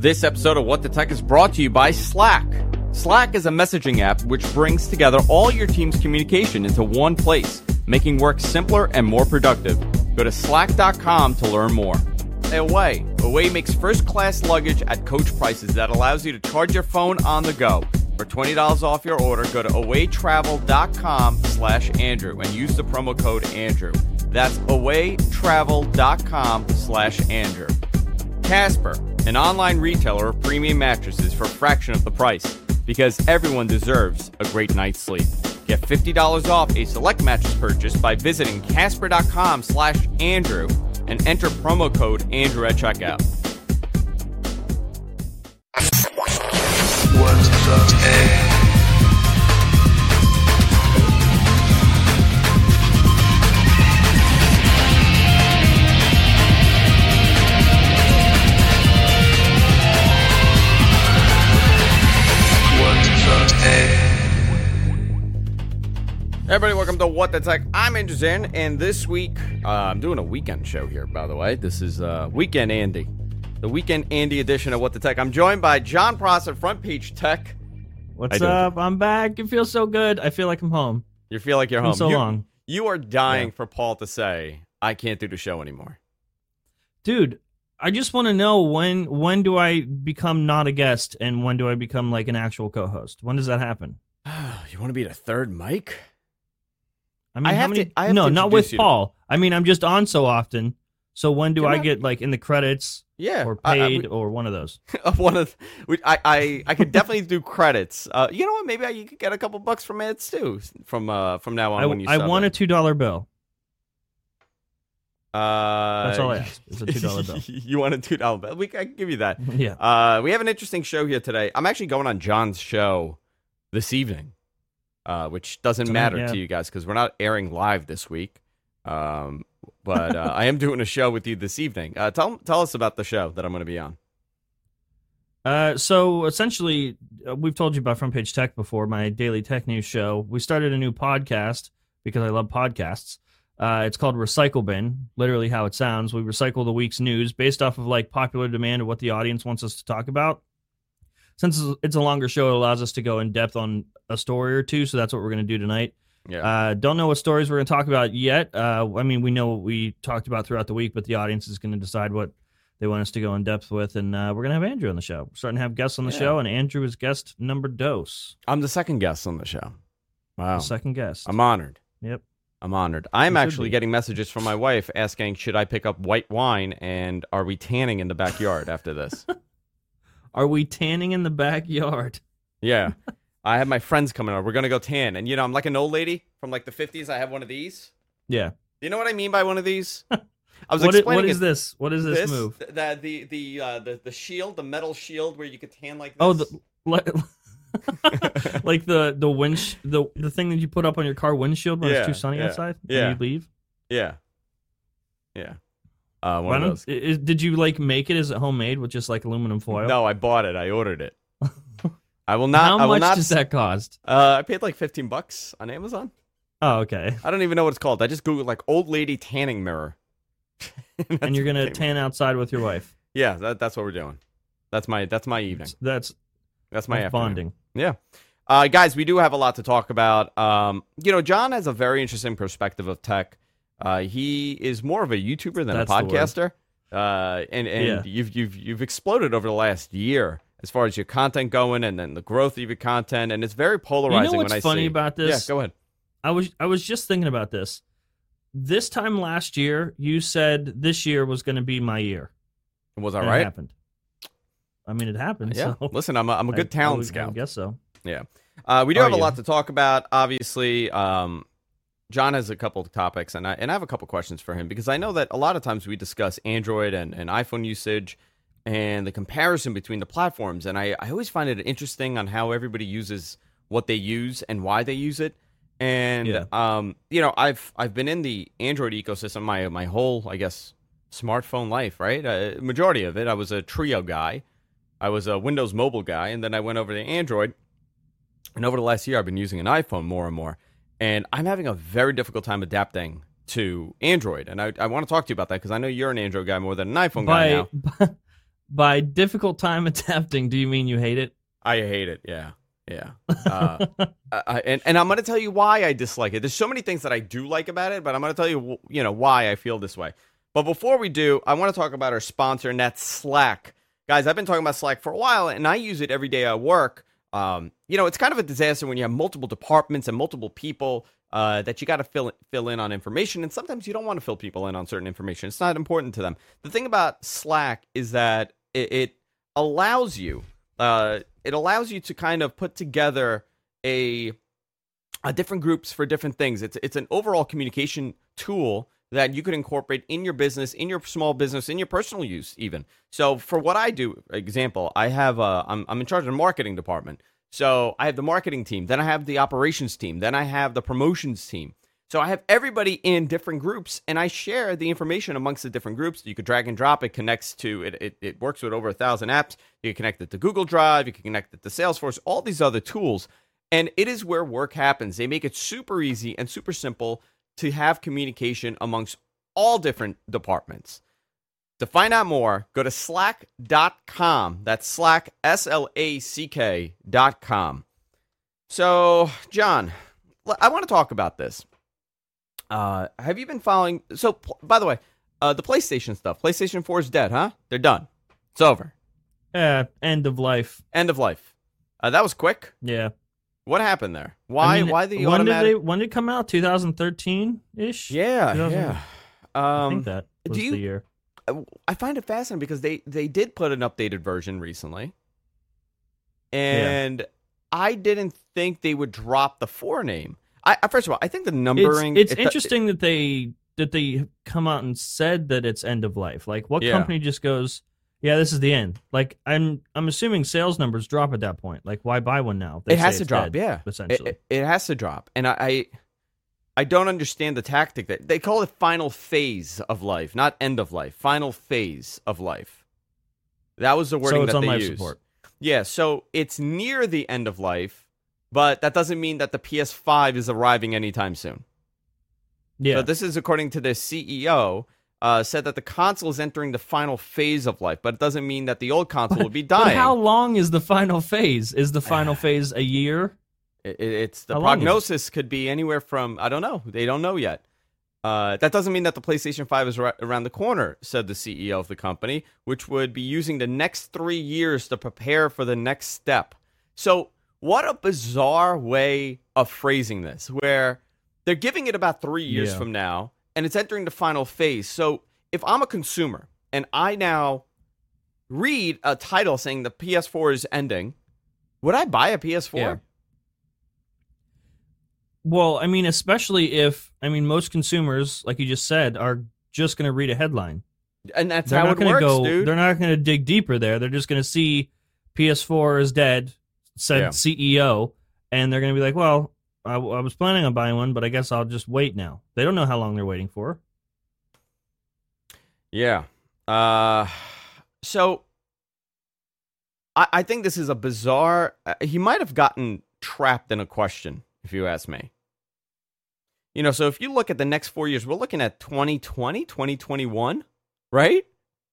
This episode of What the Tech is brought to you by Slack. Slack is a messaging app which brings together all your team's communication into one place, making work simpler and more productive. Go to slack.com to learn more. Away. Away makes first-class luggage at coach prices that allows you to charge your phone on the go. For $20 off your order, go to awaytravel.com/Andrew and use the promo code Andrew. That's awaytravel.com/Andrew. Casper, an online retailer of premium mattresses for a fraction of the price, because everyone deserves a great night's sleep. Get $50 off a select mattress purchase by visiting casper.com/Andrew and enter promo code Andrew at checkout. What the tech? Everybody, welcome to What the Tech. I'm Andrew Zan, and this week, I'm doing a weekend show here, by the way. This is Weekend Andy, the Weekend Andy edition of What the Tech. I'm joined by John Pross at Front Page Tech. What's up? I'm back. It feels so good. I feel like I'm home. You feel like you're home. So long. You are dying for Paul to say, I can't do the show anymore. Dude, I just want to know when do I become not a guest and when do I become like an actual co-host? When does that happen? You want to be the third mic? I mean, no, not with Paul. I mean, I'm just on so often. So when do I get like in the credits? Yeah, or paid, or one of those. I could definitely do credits. You know what? Maybe you could get a couple bucks from ads too. From now on, when you I want a $2 bill. That's all I ask. It's a $2 bill. You want a $2 bill? I can give you that. Yeah. We have an interesting show here today. I'm actually going on John's show this evening. Which doesn't matter to you guys because we're not airing live this week. But I am doing a show with you this evening. Tell us about the show that I'm going to be on. So essentially, we've told you about Front Page Tech before, my daily tech news show. We started a new podcast because I love podcasts. It's called Recycle Bin, literally how it sounds. We recycle the week's news based off of like popular demand of what the audience wants us to talk about. Since it's a longer show, it allows us to go in depth on a story or two, so that's what we're going to do tonight. Yeah. Don't know what stories we're going to talk about yet. I mean, we know what we talked about throughout the week, but the audience is going to decide what they want us to go in depth with, and we're going to have Andrew on the show. We're starting to have guests on the show, and Andrew is guest number dos. I'm the second guest on the show. Wow. The second guest. I'm honored. Yep. I'm honored. I'm actually getting messages from my wife asking, should I pick up white wine, and are we tanning in the backyard after this? Are we tanning in the backyard? Yeah. I have my friends coming over. We're going to go tan. And, I'm like an old lady from like the 50s. I have one of these. Yeah. You know what I mean by one of these? I was explaining what is this? What is this move? The shield, the metal shield where you could tan like this. Oh, like the the thing that you put up on your car windshield when it's too sunny outside and you leave? Yeah. Yeah. One of those. Did you like make it? Is it homemade with just like aluminum foil? No, I bought it. I ordered it. I will not. How much does that cost? I paid like $15 on Amazon. Oh, okay. I don't even know what it's called. I just googled like old lady tanning mirror. And you're gonna tan outside with your wife. Yeah, that's what we're doing. That's my evening. That's my afternoon. Bonding. Yeah. Guys, we do have a lot to talk about. John has a very interesting perspective of tech. He is more of a YouTuber than a podcaster. And you've exploded over the last year as far as your content going and then the growth of your content, and it's very polarizing. You know what's funny about this? Yeah, go ahead. I was just thinking about this. This time last year, you said this year was going to be my year. Was that right? It happened. I mean, it happened. Yeah. So Listen, I'm a good talent scout. I guess so. Yeah. We do have a lot to talk about. Obviously, John has a couple of topics, and I have a couple questions for him because I know that a lot of times we discuss Android and iPhone usage and the comparison between the platforms, and I always find it interesting on how everybody uses what they use and why they use it. And I've been in the Android ecosystem my whole, I guess, smartphone life, right? Majority of it, I was a Trio guy, I was a Windows Mobile guy, and then I went over to Android. And over the last year, I've been using an iPhone more and more, and I'm having a very difficult time adapting to Android. And I want to talk to you about that because I know you're an Android guy more than an iPhone guy now. By difficult time attempting, do you mean you hate it? I hate it. Yeah. And I'm going to tell you why I dislike it. There's so many things that I do like about it, but I'm going to tell you, why I feel this way. But before we do, I want to talk about our sponsor, and that's Slack. Guys, I've been talking about Slack for a while, and I use it every day at work. It's kind of a disaster when you have multiple departments and multiple people that you got to fill in on information, and sometimes you don't want to fill people in on certain information. It's not important to them. The thing about Slack is that it allows you to kind of put together a different groups for different things. It's an overall communication tool that you could incorporate in your business, in your small business, in your personal use even. So for what I do, example, I have I'm in charge of the marketing department. So I have the marketing team, then I have the operations team, then I have the promotions team. So I have everybody in different groups, and I share the information amongst the different groups. You could drag and drop. It connects to it works with over 1,000 apps. You can connect it to Google Drive. You can connect it to Salesforce, all these other tools. And it is where work happens. They make it super easy and super simple to have communication amongst all different departments. To find out more, go to slack.com. That's Slack, SLACK.com. So, John, I want to talk about this. Have you been following? So, by the way, the PlayStation stuff. PlayStation 4 is dead, huh? They're done. It's over. End of life. End of life. That was quick. Yeah. What happened there? Why the automatic? When did it come out? 2013-ish? Yeah. I think that was the year. I find it fascinating because they did put an updated version recently. And I didn't think they would drop the 4 name. First of all, I think the numbering... It's interesting that they come out and said that it's end of life. Like, what company just goes... Yeah, this is the end. Like, I'm assuming sales numbers drop at that point. Like, why buy one now? It has to drop, dead, essentially. It has to drop. And I don't understand the tactic that they call it final phase of life, not end of life. Final phase of life. That was the wording that they used. Support. Yeah, so it's near the end of life, but that doesn't mean that the PS5 is arriving anytime soon. Yeah. So this is according to the CEO. Said that the console is entering the final phase of life, but it doesn't mean that the old console will be dying. But how long is the final phase? Is the final phase a year? It's the prognosis could be anywhere from, I don't know. They don't know yet. That doesn't mean that the PlayStation 5 is around the corner, said the CEO of the company, which would be using the next 3 years to prepare for the next step. So what a bizarre way of phrasing this, where they're giving it about 3 years from now, and it's entering the final phase. So if I'm a consumer and I now read a title saying the PS4 is ending, would I buy a PS4? Yeah. Well, I mean, especially if, most consumers, like you just said, are just going to read a headline. And that's how it works, dude. They're not going to dig deeper there. They're just going to see PS4 is dead, said CEO, and they're going to be like, well, I was planning on buying one, but I guess I'll just wait now. They don't know how long they're waiting for. Yeah. So I think this is a bizarre... he might have gotten trapped in a question, if you ask me. So if you look at the next 4 years, we're looking at 2020, 2021, right?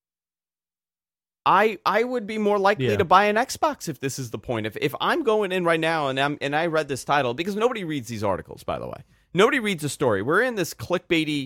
I would be more likely to buy an Xbox if this is the point. If I'm going in right now and I read this title, because nobody reads these articles, by the way. Nobody reads the story. We're in this clickbaity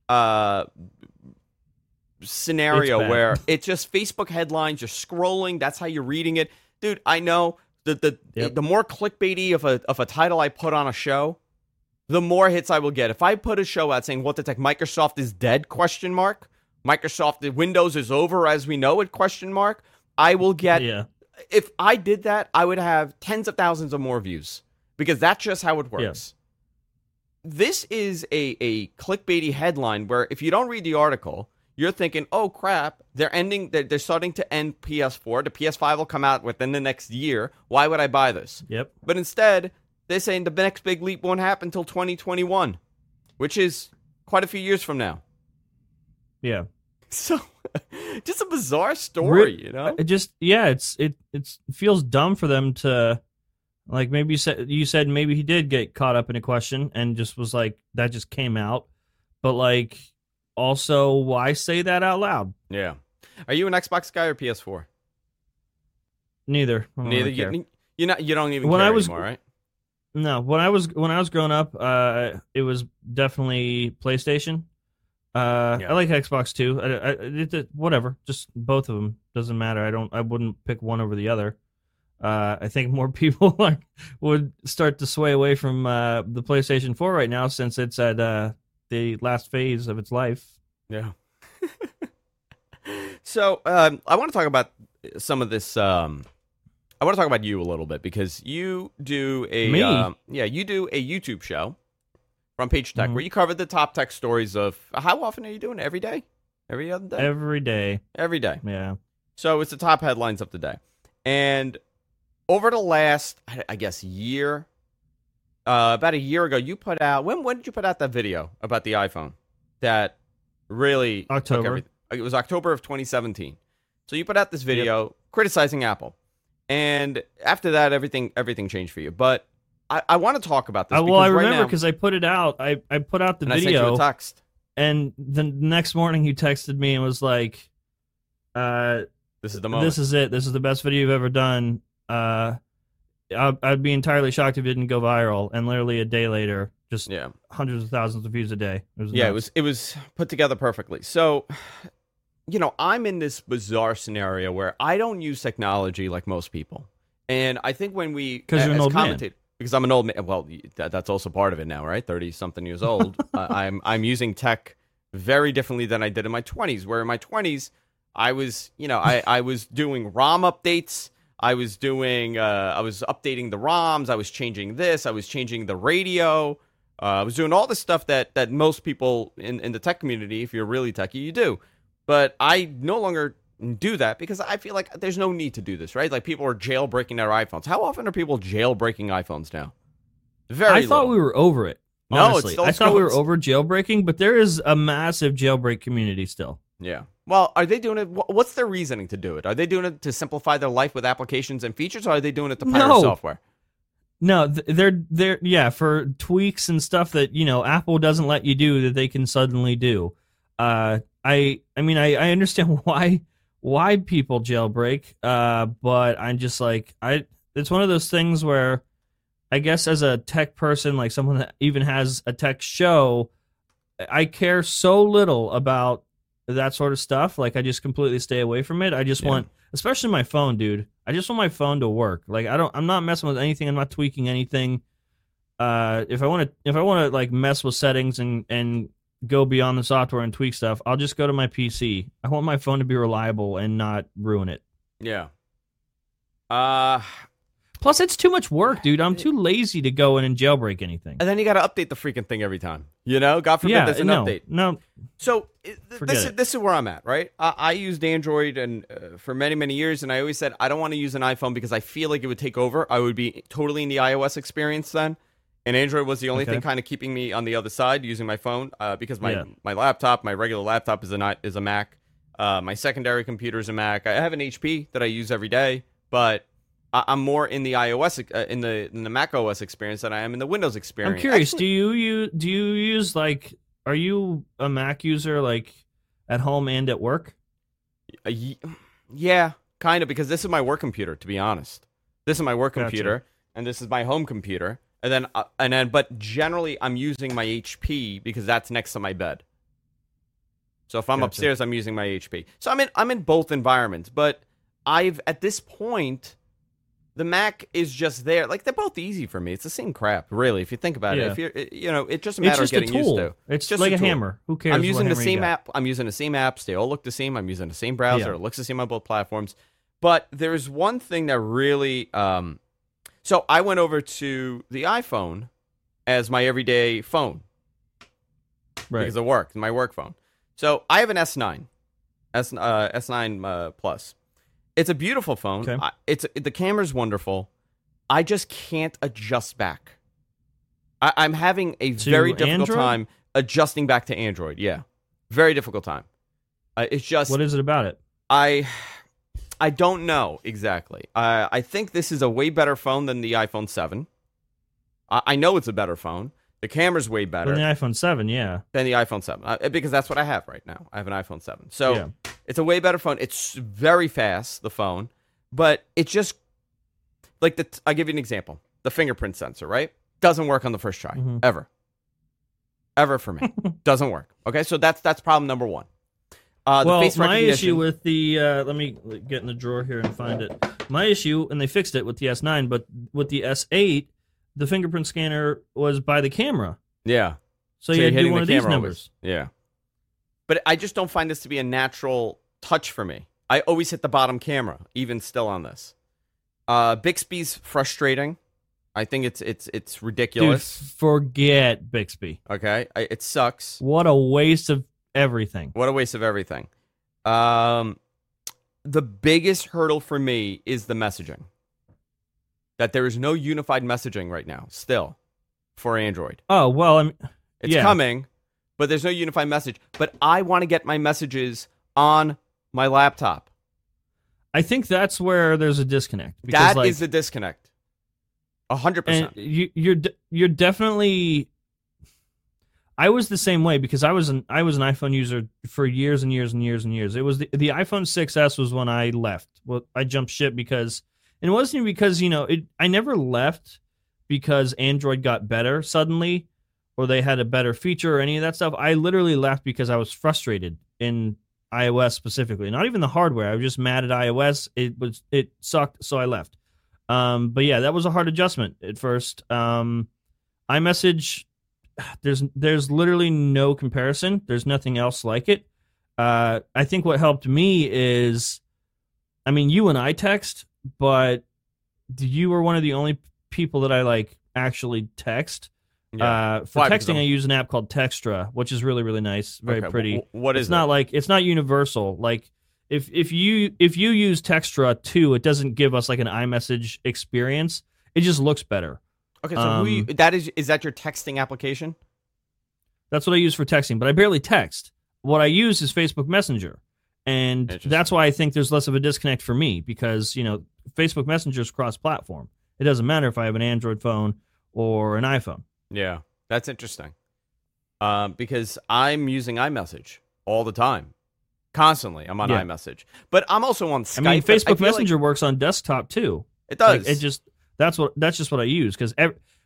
scenario where it's just Facebook headlines, you're scrolling, that's how you're reading it. Dude, I know the more clickbaity of a title I put on a show, the more hits I will get. If I put a show out saying what the tech, Microsoft is dead, ? Microsoft Windows is over as we know it, ? I will get, if I did that, I would have tens of thousands of more views because that's just how it works. Yeah. This is a clickbaity headline where if you don't read the article, you're thinking, oh crap, they're starting to end PS4. The PS5 will come out within the next year. Why would I buy this? Yep. But instead, they're saying the next big leap won't happen until 2021, which is quite a few years from now. Yeah. So, just a bizarre story, It feels dumb for them to, like, maybe you said maybe he did get caught up in a question and just was like, that just came out. But, like, also, why say that out loud? Yeah. Are you an Xbox guy or PS4? Neither. I don't Neither. really care. You don't even When care I was- anymore, right? No, when I was growing up, it was definitely PlayStation. Yeah. I like Xbox too. Whatever, just both of them doesn't matter. I wouldn't pick one over the other. I think more people would start to sway away from the PlayStation 4 right now since it's at the last phase of its life. Yeah. So I want to talk about some of this. I want to talk about you a little bit because you do a you do a YouTube show from Page Tech where you cover the top tech stories of how often are you doing it? Every day? Every other day? Every day. Every day. Yeah. So it's the top headlines of the day. And over the last, I guess, year, about a year ago, you put out, when did you put out that video about the iPhone that really took October. everything? It was October of 2017. So you put out this video criticizing Apple. And after that, everything changed for you. But I want to talk about this. Well, I right remember now, because I put it out. I put out the and I sent you video, a text. and the next morning you texted me and was like, This is the moment. "This is it. This is the best video you've ever done." I'd be entirely shocked if it didn't go viral. And literally a day later, just hundreds of thousands of views a day. It was put together perfectly. So, I'm in this bizarre scenario where I don't use technology like most people. And I think when we... Because you're an old man. Because I'm an old man. Well, that's also part of it now, right? 30-something years old. I'm using tech very differently than I did in my 20s, where in my 20s, I was, I was doing ROM updates. I was updating the ROMs. I was changing this. I was changing the radio. I was doing all the stuff that most people in the tech community, if you're really techie, you do. But I no longer do that because I feel like there's no need to do this, right? Like people are jailbreaking their iPhones. How often are people jailbreaking iPhones now? I thought we were over it. Honestly. No, I thought we were over jailbreaking, but there is a massive jailbreak community still. Yeah. Well, are they doing it? What's their reasoning to do it? Are they doing it to simplify their life with applications and features, or are they doing it to pirate software? No, they're for tweaks and stuff that Apple doesn't let you do that they can suddenly do. I understand why people jailbreak, but I'm just like it's one of those things where I guess as a tech person, like someone that even has a tech show, I care so little about that sort of stuff. Like I just completely stay away from it. I just want, especially my phone, dude. I just want my phone to work. Like I'm not messing with anything. I'm not tweaking anything. If I want to like mess with settings and go beyond the software and tweak stuff, I'll just go to my PC. I want my phone to be reliable and not ruin it. Yeah. Plus, it's too much work, dude. I'm too lazy to go in and jailbreak anything. And then you got to update the freaking thing every time. God forbid there's an update. No. So this is where I'm at, right? I used Android and for many, many years, and I always said I don't want to use an iPhone because I feel like it would take over. I would be totally in the iOS experience then. And Android was the only thing kind of keeping me on the other side using my phone because my laptop, my regular laptop is a Mac. My secondary computer is a Mac. I have an HP that I use every day, but I'm more in the iOS in the Mac OS experience than I am in the Windows experience. I'm curious. Actually, do you use like? Are you a Mac user like at home and at work? Yeah, kind of, because this is my work computer. To be honest, this is my work computer, and this is my home computer. And then, but generally, I'm using my HP because that's next to my bed. So if I'm upstairs, I'm using my HP. So I'm in both environments. But at this point, the Mac is just there. Like they're both easy for me. It's the same crap, really. If you think about it, if you're, it's just a matter of getting used to. It's just like a hammer. Who cares? I'm using the same app. I'm using the same apps. They all look the same. I'm using the same browser. It looks the same on both platforms. But there's one thing that really. So I went over to the iPhone as my everyday phone. Right. Because of work, my work phone. So I have an S9, S9 Plus. It's a beautiful phone. Okay. The camera's wonderful. I just can't adjust back. I'm having a very difficult time adjusting back to Android. Yeah, very difficult time. It's just. What is it about it? I don't know exactly. I think this is a way better phone than the iPhone 7. I know it's a better phone. The camera's way better. Than the iPhone 7, yeah. Than the iPhone 7. Because that's what I have right now. I have an iPhone 7. So It's a way better phone. It's very fast, the phone, but it's just like I'll give you an example. The fingerprint sensor, right? Doesn't work on the first try, ever for me. Doesn't work. Okay, so that's problem number one. Well, my issue with the let me get in the drawer here and find it. My issue, and they fixed it with the S9, but with the S8, the fingerprint scanner was by the camera. Yeah. So you had to do one of these numbers. Yeah. But I just don't find this to be a natural touch for me. I always hit the bottom camera, even still on this. Bixby's frustrating. I think it's ridiculous. Dude, forget Bixby. Okay, it sucks. What a waste of everything. What a waste of everything. The biggest hurdle for me is the messaging. That there is no unified messaging right now, still, for Android. Oh, well, it's coming, but there's no unified message. But I want to get my messages on my laptop. I think that's where there's a disconnect. That is the disconnect. 100%. You're definitely. I was the same way because I was an iPhone user for years and years and years and years. It was the iPhone 6S was when I left. Well, I jumped ship because, and it wasn't even because I never left because Android got better suddenly, or they had a better feature or any of that stuff. I literally left because I was frustrated in iOS specifically. Not even the hardware. I was just mad at iOS. It sucked, so I left. But yeah, that was a hard adjustment at first. iMessage. There's literally no comparison. There's nothing else like it. I think what helped me is, you and I text, but you were one of the only people that I actually text. Yeah. For texting, I use an app called Textra, which is really, really nice, very pretty. What is it? It's not universal. Like if you use Textra too, it doesn't give us like an iMessage experience. It just looks better. Okay, so is that your texting application? That's what I use for texting, but I barely text. What I use is Facebook Messenger, and that's why I think there's less of a disconnect for me because Facebook Messenger is cross-platform. It doesn't matter if I have an Android phone or an iPhone. Yeah, that's interesting. Because I'm using iMessage all the time, constantly. I'm on iMessage, but I'm also on Skype. Facebook Messenger works on desktop too. It does. That's just what I use because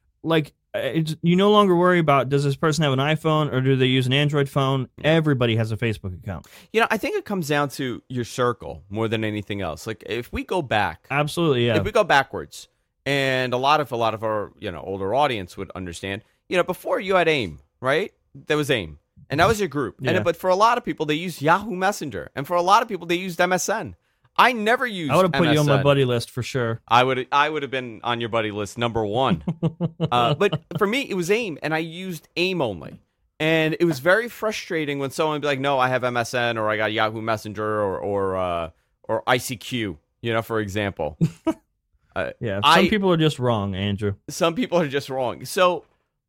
you no longer worry about does this person have an iPhone or do they use an Android phone. Everybody has a Facebook account. I think it comes down to your circle more than anything else. Like if we go back, absolutely, yeah. If we go backwards, and a lot of our older audience would understand. Before you had AIM, right? There was AIM, and that was your group. Yeah. But for a lot of people, they used Yahoo Messenger, and for a lot of people, they used MSN. I never used. I would have put MSN. you on my buddy list for sure. I would have been on your buddy list number one. But for me, it was AIM, and I used AIM only. And it was very frustrating when someone would be like, "No, I have MSN, or I got Yahoo Messenger, or ICQ." For example. Some people are just wrong, Andrew. Some people are just wrong. So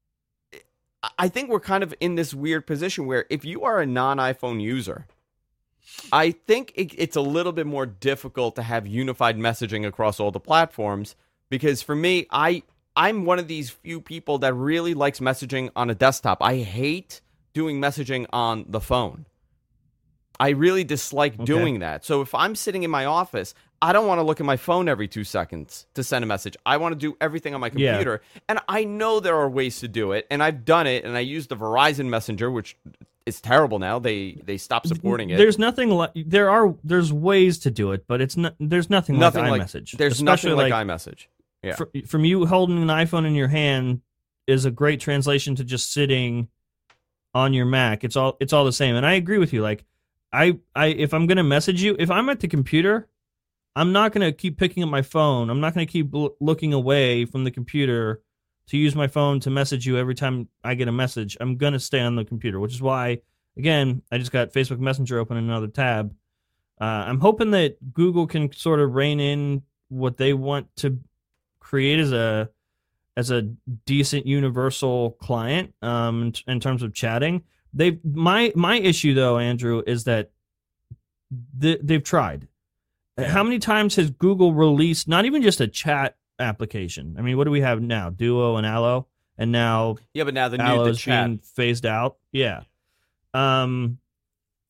I think we're kind of in this weird position where if you are a non-iPhone user, I think it's a little bit more difficult to have unified messaging across all the platforms because for me, I'm one of these few people that really likes messaging on a desktop. I hate doing messaging on the phone. I really dislike doing that. So if I'm sitting in my office, I don't want to look at my phone every 2 seconds to send a message. I want to do everything on my computer. Yeah. And I know there are ways to do it. And I've done it. And I use the Verizon Messenger, which is terrible now. They stopped supporting it. There's nothing like there's ways to do it, but there's nothing like iMessage. There's nothing like iMessage. Yeah. From you holding an iPhone in your hand is a great translation to just sitting on your Mac. It's all the same. And I agree with you. Like if I'm gonna message you, if I'm at the computer, I'm not gonna keep picking up my phone. I'm not gonna keep looking away from the computer to use my phone to message you every time I get a message. I'm gonna stay on the computer, which is why, again, I just got Facebook Messenger open in another tab. I'm hoping that Google can sort of rein in what they want to create as a decent universal client in terms of chatting. My issue though, Andrew, is that they've tried. How many times has Google released not even just a chat application? I mean, what do we have now? Duo and Allo, and now but now the Allo's new chat being phased out. Yeah.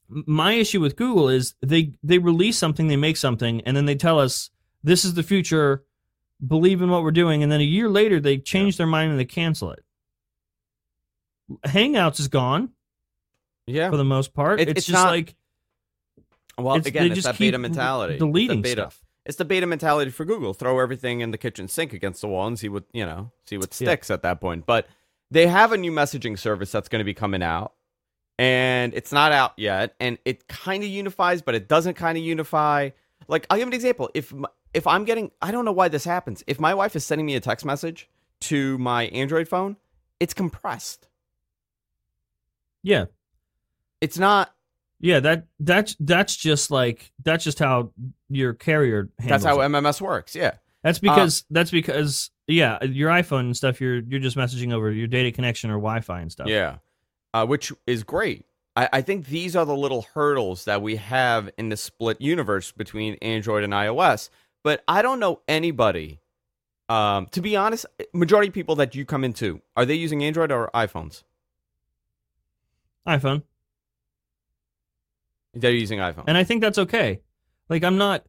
My issue with Google is they release something, they make something, and then they tell us this is the future, believe in what we're doing, and then a year later they change their mind and they cancel it. Hangouts is gone. Yeah, for the most part, it's just not, like. Well, again, it's that beta mentality. Deleting stuff. It's the beta mentality for Google. Throw everything in the kitchen sink against the wall and see what sticks at that point. But they have a new messaging service that's going to be coming out. And it's not out yet, and it kind of unifies, but it doesn't kind of unify. Like, I'll give an example. If I'm getting, I don't know why this happens. If my wife is sending me a text message to my Android phone, it's compressed. Yeah, it's not. Yeah, that's just how your carrier handles. That's how it. MMS works. Yeah, that's because your iPhone and stuff. You're just messaging over your data connection or Wi-Fi and stuff. Yeah. Which is great. I think these are the little hurdles that we have in the split universe between Android and iOS. But I don't know anybody, to be honest, majority of people that you come into, are they using Android or iPhones? iPhone. They're using iPhone. And I think that's okay. Like, I'm not...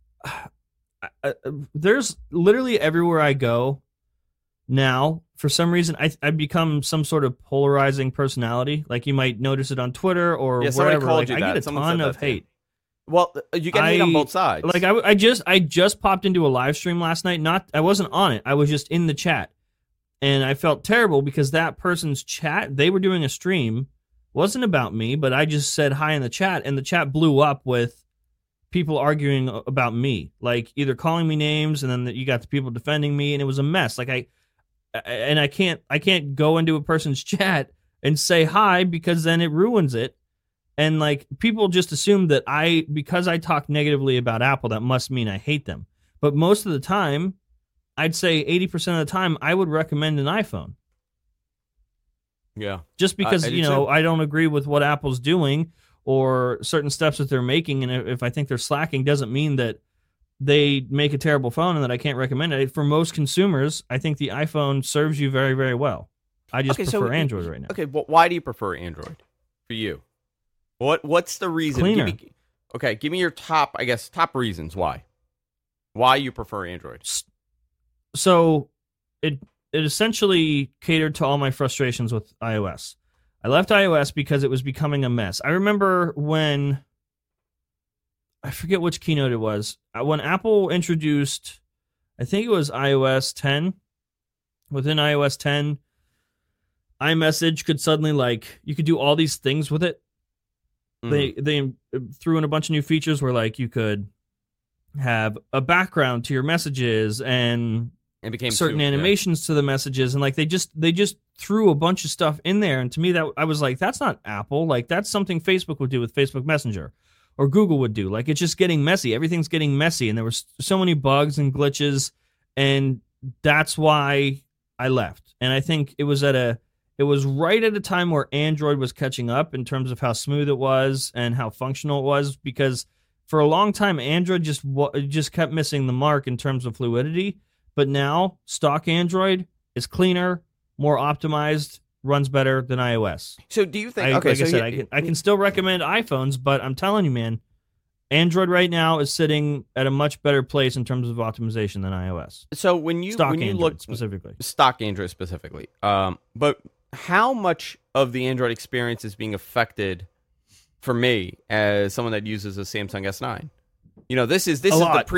there's literally everywhere I go now, for some reason, I've become some sort of polarizing personality. Like, you might notice it on Twitter or wherever. Like, I get a ton of hate. Well, you get hate on both sides. Like, I just popped into a live stream last night. I wasn't on it. I was just in the chat, and I felt terrible because that person's chat, they were doing a stream, wasn't about me, but I just said hi in the chat, and the chat blew up with people arguing about me, like either calling me names, and then you got the people defending me, and it was a mess. Like, I can't go into a person's chat and say hi because then it ruins it. And like, people just assume that because I talk negatively about Apple, that must mean I hate them. But most of the time, I'd say 80% of the time, I would recommend an iPhone. Yeah. Just because, I don't agree with what Apple's doing or certain steps that they're making. And if I think they're slacking, doesn't mean that they make a terrible phone and that I can't recommend it. For most consumers, I think the iPhone serves you very, very well. I just prefer Android right now. Okay, well, why do you prefer Android for you? What's the reason? Cleaner. Give me your top reasons why you prefer Android. So it essentially catered to all my frustrations with iOS. I left iOS because it was becoming a mess. I remember when, I forget which keynote it was, when Apple introduced, I think it was iOS 10. Within iOS 10, iMessage could suddenly, you could do all these things with it. They threw in a bunch of new features where, you could have a background to your messages and it became certain animations to the messages, and they just threw a bunch of stuff in there. And to me, that I was like, that's not Apple. That's something Facebook would do with Facebook Messenger, or Google would do. It's just getting messy. Everything's getting messy, and there was so many bugs and glitches, and that's why I left. And I think it was right at a time where Android was catching up in terms of how smooth it was and how functional it was, because for a long time Android just kept missing the mark in terms of fluidity. But now stock Android is cleaner, more optimized, runs better than iOS. So do you think? I can still recommend iPhones, but I'm telling you, man, Android right now is sitting at a much better place in terms of optimization than iOS. So when you look specifically, stock Android specifically, but how much of the Android experience is being affected for me as someone that uses a Samsung S9? This is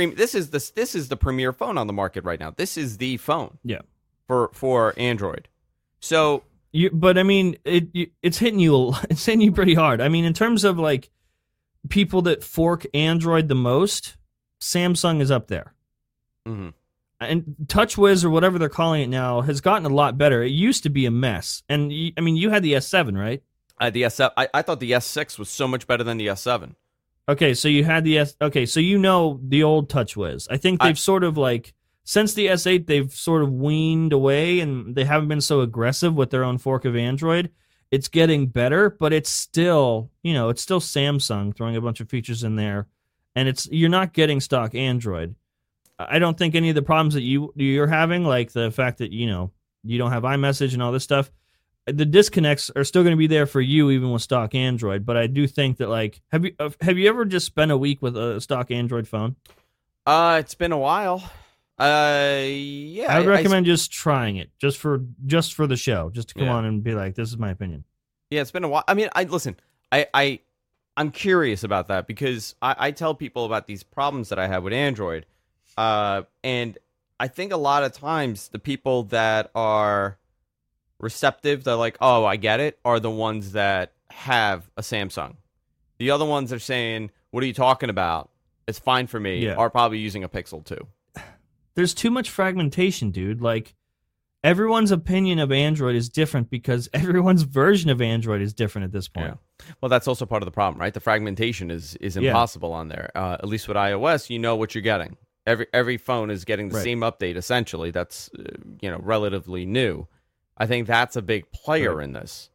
the premier phone on the market right now. This is the phone. Yeah. For Android. So, but I mean, it's hitting you. It's hitting you pretty hard. I mean, in terms of people that fork Android the most, Samsung is up there. Mm-hmm. And TouchWiz, or whatever they're calling it now, has gotten a lot better. It used to be a mess. And you had the S7, right? The S7. I thought the S6 was so much better than the S7. Okay, so you had the so the old TouchWiz. I think they've sort of since the S8, they've sort of weaned away, and they haven't been so aggressive with their own fork of Android. It's getting better, but it's still, it's still Samsung throwing a bunch of features in there, and you're not getting stock Android. I don't think any of the problems that you're having, like the fact that, you don't have iMessage and all this stuff, the disconnects are still going to be there for you even with stock Android. But I do think that, like, have you ever just spent a week with a stock Android phone? It's been a while. Yeah. I would recommend just trying it just for the show, just to come on and be like, this is my opinion. Yeah, it's been a while. I mean, I'm curious about that because I tell people about these problems that I have with Android, and I think a lot of times the people that are receptive, they're like, oh, I get it, are the ones that have a Samsung. The other ones are saying, what are you talking about? It's fine for me. Are probably using a Pixel 2. There's too much fragmentation, dude. Like, everyone's opinion of Android is different because everyone's version of Android is different at this point. Yeah. Well, that's also part of the problem, right? The fragmentation is impossible on there. At least with iOS, you know what you're getting. Every phone is getting the same update, essentially. That's relatively new. I think that's a big player in this.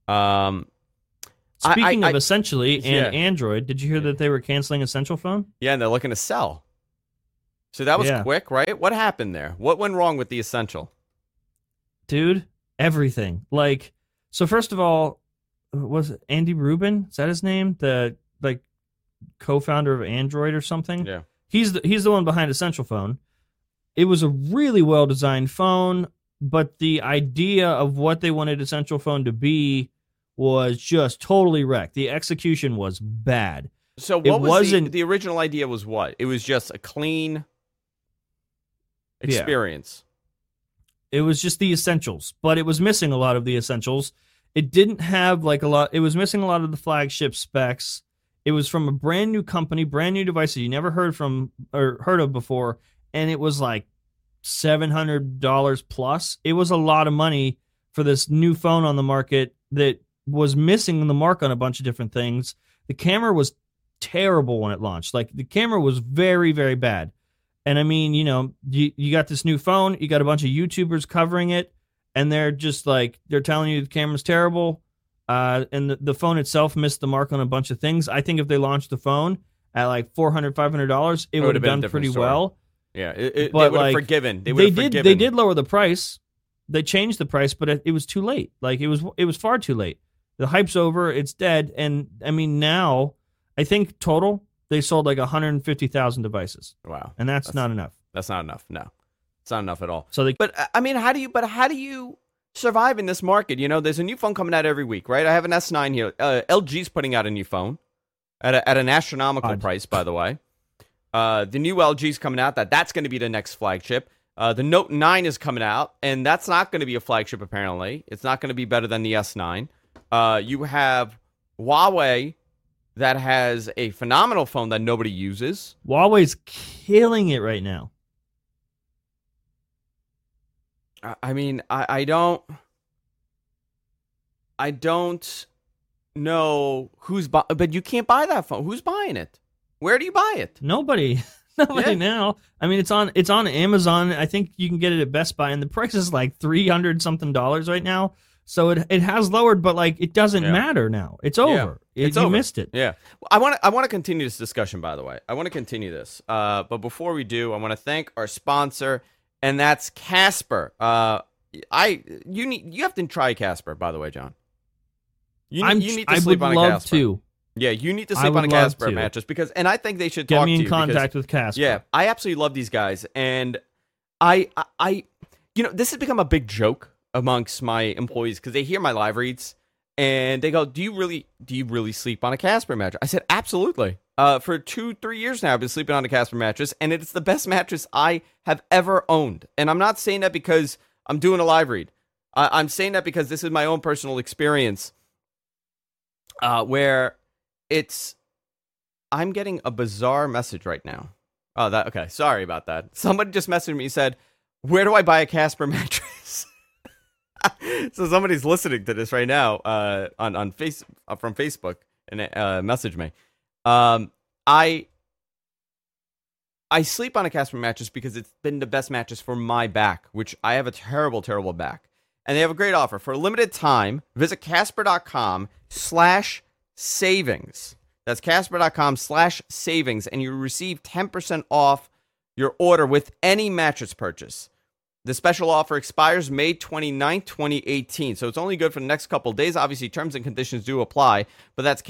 Speaking of essentially and Android, did you hear that they were canceling Essential Phone? Yeah, and they're looking to sell. So that was quick, right? What happened there? What went wrong with the Essential? Dude, everything. Like, so first of all, was it Andy Rubin? Is that his name? The co-founder of Android or something? Yeah. He's the one behind Essential Phone. It was a really well-designed phone, but the idea of what they wanted Essential Phone to be was just totally wrecked. The execution was bad. So what was the original idea was what? It was just a clean experience. Yeah. It was just the essentials, but it was missing a lot of the essentials. It didn't have it was missing a lot of the flagship specs. It was from a brand new company, brand new device that you never heard of before, and it was like $700 plus. It was a lot of money for this new phone on the market that was missing the mark on a bunch of different things. The camera was terrible when it launched. Like, the camera was very, very bad. And I mean, you got this new phone, you got a bunch of YouTubers covering it, and they're just they're telling you the camera's terrible. And the phone itself missed the mark on a bunch of things. I think if they launched the phone at like $400, $500, it would have done pretty well. Yeah, they would have forgiven. They did lower the price. They changed the price, but it was too late. Like, it was far too late. The hype's over. It's dead. And I mean, now I think total they sold like 150,000 devices. Wow, and that's not enough. That's not enough. No, it's not enough at all. So, but I mean, how do you survive in this market? There's a new phone coming out every week, right? I have an S9 here. LG's putting out a new phone at an astronomical price, by the way. The new LG's coming out. That's going to be the next flagship. The Note 9 is coming out, and that's not going to be a flagship, apparently. It's not going to be better than the S9. You have Huawei that has a phenomenal phone that nobody uses. Huawei's killing it right now. I mean, I don't know who's but you can't buy that phone. Who's buying it? Where do you buy it? Nobody now. I mean, it's on Amazon. I think you can get it at Best Buy, and the price is like $300 something right now. So it has lowered, but it doesn't matter now. It's over. You missed it. Yeah. I want to continue this discussion. By the way, I want to continue this. But before we do, I want to thank our sponsor, and that's Casper. You have to try Casper. By the way, John. You need to sleep on a Casper. I would love to. Yeah, you need to sleep on a Casper mattress and I think they should talk to you. Get me in contact with Casper. Yeah, I absolutely love these guys, and this has become a big joke amongst my employees because they hear my live reads and they go, "Do you really sleep on a Casper mattress?" I said, "Absolutely." For 2-3 years now, I've been sleeping on a Casper mattress, and it's the best mattress I have ever owned. And I'm not saying that because I'm doing a live read. I'm saying that because this is my own personal experience, where I'm getting a bizarre message right now. Oh, okay. Sorry about that. Somebody just messaged me and said, "Where do I buy a Casper mattress?" So somebody's listening to this right now on from Facebook and message me. I sleep on a Casper mattress because it's been the best mattress for my back, which I have a terrible, terrible back. And they have a great offer. For a limited time, visit Casper.com/savings. That's Casper.com/savings, and you receive 10% off your order with any mattress purchase. The special offer expires May 29th, 2018. So it's only good for the next couple of days. Obviously, terms and conditions do apply. But that's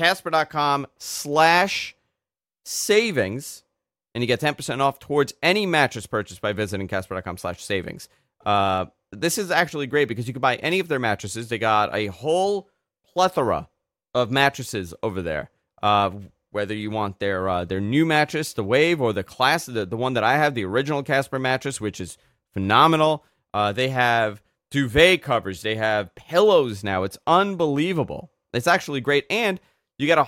Casper.com/savings. And you get 10% off towards any mattress purchase by visiting Casper.com/savings. This is actually great because you can buy any of their mattresses. They got a whole plethora of mattresses over there. Whether you want their new mattress, the Wave, or the one that I have, the original Casper mattress, which is phenomenal. They have duvet covers. They have pillows now. It's unbelievable. It's actually great, and you get a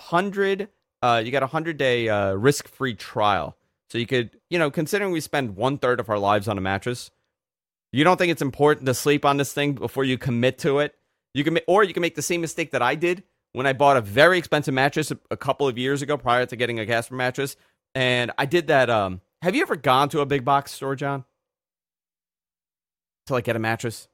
100-day risk-free trial. So you could, considering we spend 1/3 of our lives on a mattress, you don't think it's important to sleep on this thing before you commit to it. You can make the same mistake that I did when I bought a very expensive mattress a couple of years ago prior to getting a Casper mattress, and I did that. Have you ever gone to a big box store, John, to get a mattress?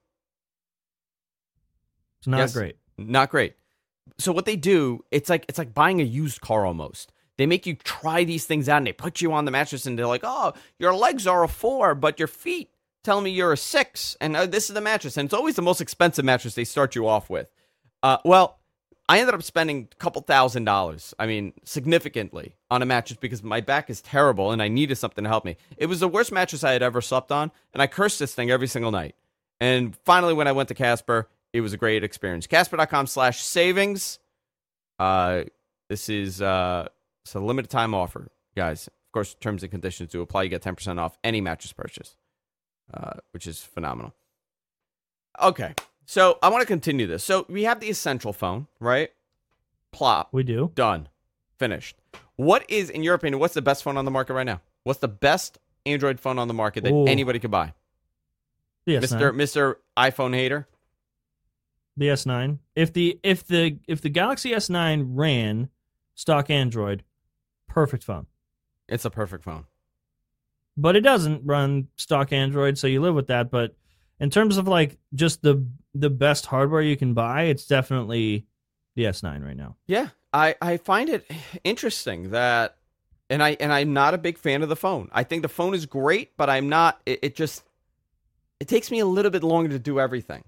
It's not great. Not great. So what they do, it's like buying a used car almost. They make you try these things out, and they put you on the mattress, and they're like, "Oh, your legs are a 4, but your feet tell me you're a 6, and this is the mattress." And it's always the most expensive mattress they start you off with. Well, I ended up spending a couple $1,000s. I mean, significantly on a mattress because my back is terrible, and I needed something to help me. It was the worst mattress I had ever slept on, and I cursed this thing every single night. And finally, when I went to Casper, it was a great experience. Casper.com/savings. This is it's a limited time offer, guys. Of course, terms and conditions do apply. You get 10% off any mattress purchase, which is phenomenal. Okay, so I want to continue this. So we have the Essential phone, right? Plop. We do. Done. Finished. What is, in your opinion, what's the best phone on the market right now? What's the best Android phone on the market that anybody could buy? The S9. Mr. iPhone hater? The S9. If the Galaxy S9 ran stock Android, perfect phone. It's a perfect phone. But it doesn't run stock Android, so you live with that. But in terms of just the best hardware you can buy, it's definitely the S9 right now. Yeah, I find it interesting that, and I'm not a big fan of the phone. I think the phone is great, but I'm not. It takes me a little bit longer to do everything.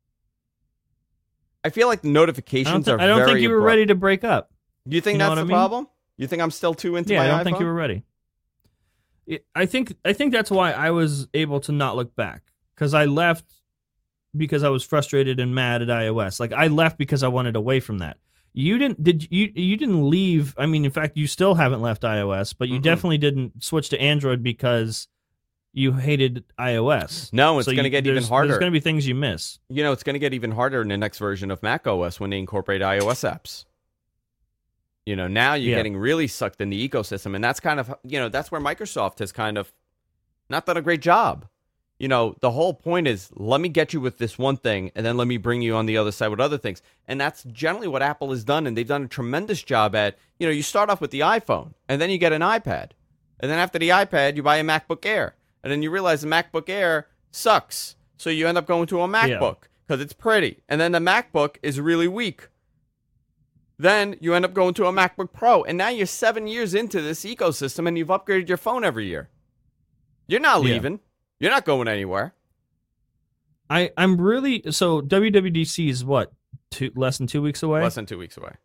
I feel like the notifications are very I don't think you were ready to break up. Do you think that's the problem? You think I'm still too into my iPhone? Yeah, I don't think you were ready. I think that's why I was able to not look back, because I left because I was frustrated and mad at iOS. I left because I wanted away from that. You didn't you didn't leave. I mean, in fact, you still haven't left iOS, but you definitely didn't switch to Android because you hated iOS. No, it's going to get even harder. There's going to be things you miss. It's going to get even harder in the next version of macOS when they incorporate iOS apps. Now you're getting really sucked in the ecosystem, and that's kind of, that's where Microsoft has kind of not done a great job. The whole point is, let me get you with this one thing, and then let me bring you on the other side with other things. And that's generally what Apple has done, and they've done a tremendous job at, you start off with the iPhone, and then you get an iPad. And then after the iPad, you buy a MacBook Air. And then you realize the MacBook Air sucks. So you end up going to a MacBook because it's pretty. And then the MacBook is really weak. Then you end up going to a MacBook Pro. And now you're 7 years into this ecosystem and you've upgraded your phone every year. You're not leaving. You're not going anywhere. I'm really... So WWDC is what? Less than 2 weeks away? Less than 2 weeks away.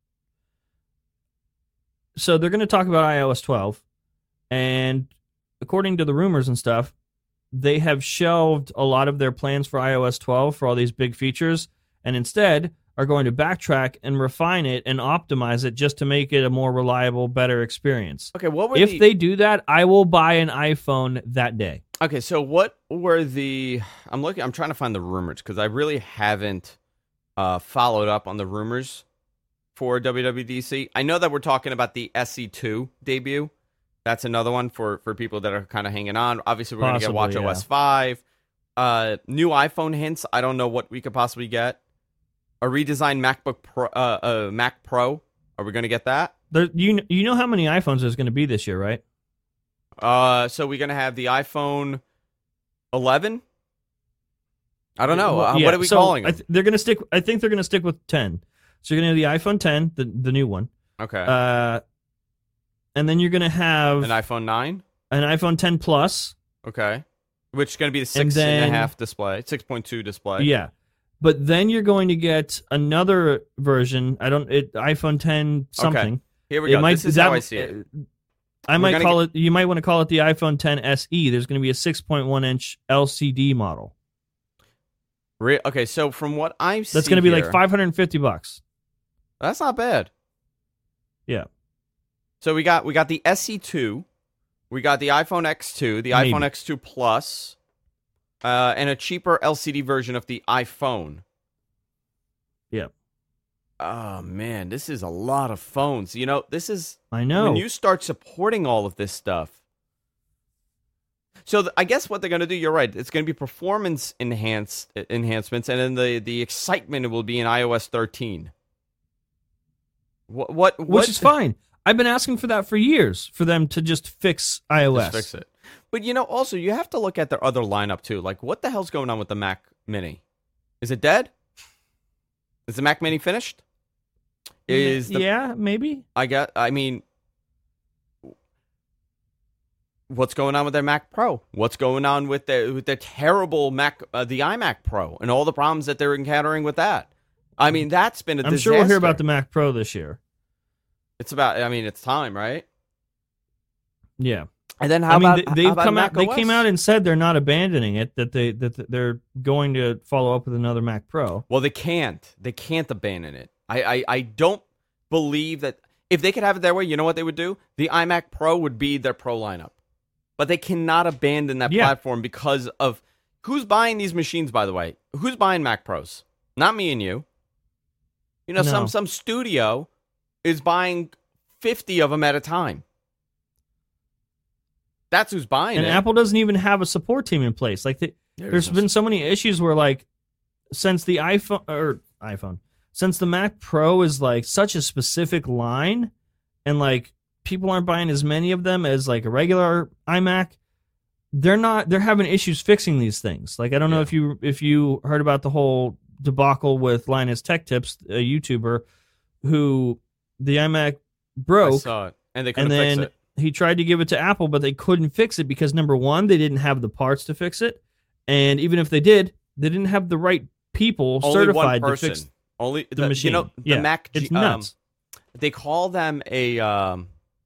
So they're going to talk about iOS 12. And according to the rumors and stuff, they have shelved a lot of their plans for iOS 12 for all these big features, and instead are going to backtrack and refine it and optimize it just to make it a more reliable, better experience. Okay, if they do that, I will buy an iPhone that day. Okay, so what were I'm trying to find the rumors because I really haven't followed up on the rumors for WWDC. I know that we're talking about the SE2 debut. That's another one for people that are kind of hanging on. Obviously, we're going to get WatchOS 5. New iPhone hints. I don't know what we could possibly get. A redesigned MacBook Pro, Mac Pro. Are we going to get that? You know how many iPhones there's going to be this year, right? So we're going to have the iPhone 11. I don't know. What are we calling them? They're going to stick. I think they're going to stick with 10. So you're going to have the iPhone 10, the new one. Okay. And then you're going to have... An iPhone 9? An iPhone 10 Plus. Okay. Which is going to be the 6.5 display, 6.2 display. Yeah. But then you're going to get another version. iPhone 10 something. Okay. Here we go. This is how I see it. You might want to call it the iPhone 10 SE. There's going to be a 6.1-inch LCD model. Okay, so from what I'm seeing, that's going to be like $550. That's not bad. Yeah. So we got the SE2, we got the iPhone X2, the iPhone X2 Plus, and a cheaper LCD version of the iPhone. Yeah. Oh man, this is a lot of phones. You know, I know. When you start supporting all of this stuff. So I guess what they're going to do, you're right. It's going to be performance enhancements, and then the excitement will be in iOS 13. Which is fine. I've been asking for that for years, for them to just fix iOS. Just fix it. But you know, also you have to look at their other lineup too. Like, what the hell's going on with the Mac Mini? Is it dead? Is the Mac Mini finished? Yeah, maybe. I mean, what's going on with their Mac Pro? What's going on with their terrible Mac, the iMac Pro, and all the problems that they're encountering with that? I mean, that's been a disaster. I'm sure we'll hear about the Mac Pro this year. It's time, right? Yeah. And then they came out and said they're not abandoning it, that they're going to follow up with another Mac Pro. Well, they can't abandon it. I don't believe that if they could have it their way, you know what they would do? The iMac Pro would be their Pro lineup. But they cannot abandon that platform because of who's buying these machines, by the way. Who's buying Mac Pros? Not me and you. You know, no. some studio is buying 50 of them at a time. That's who's buying it. And Apple doesn't even have a support team in place. Like there's been so many issues where, like, since the since the Mac Pro is like such a specific line, and like people aren't buying as many of them as like a regular iMac, they're having issues fixing these things. Like, I don't know if you heard about the whole debacle with Linus Tech Tips, a YouTuber, who the iMac broke. I saw it, and they couldn't fix it. He tried to give it to Apple, but they couldn't fix it because, number one, they didn't have the parts to fix it, and even if they did, they didn't have the right people certified to fix the machine. You know, the Mac. It's nuts. They call them a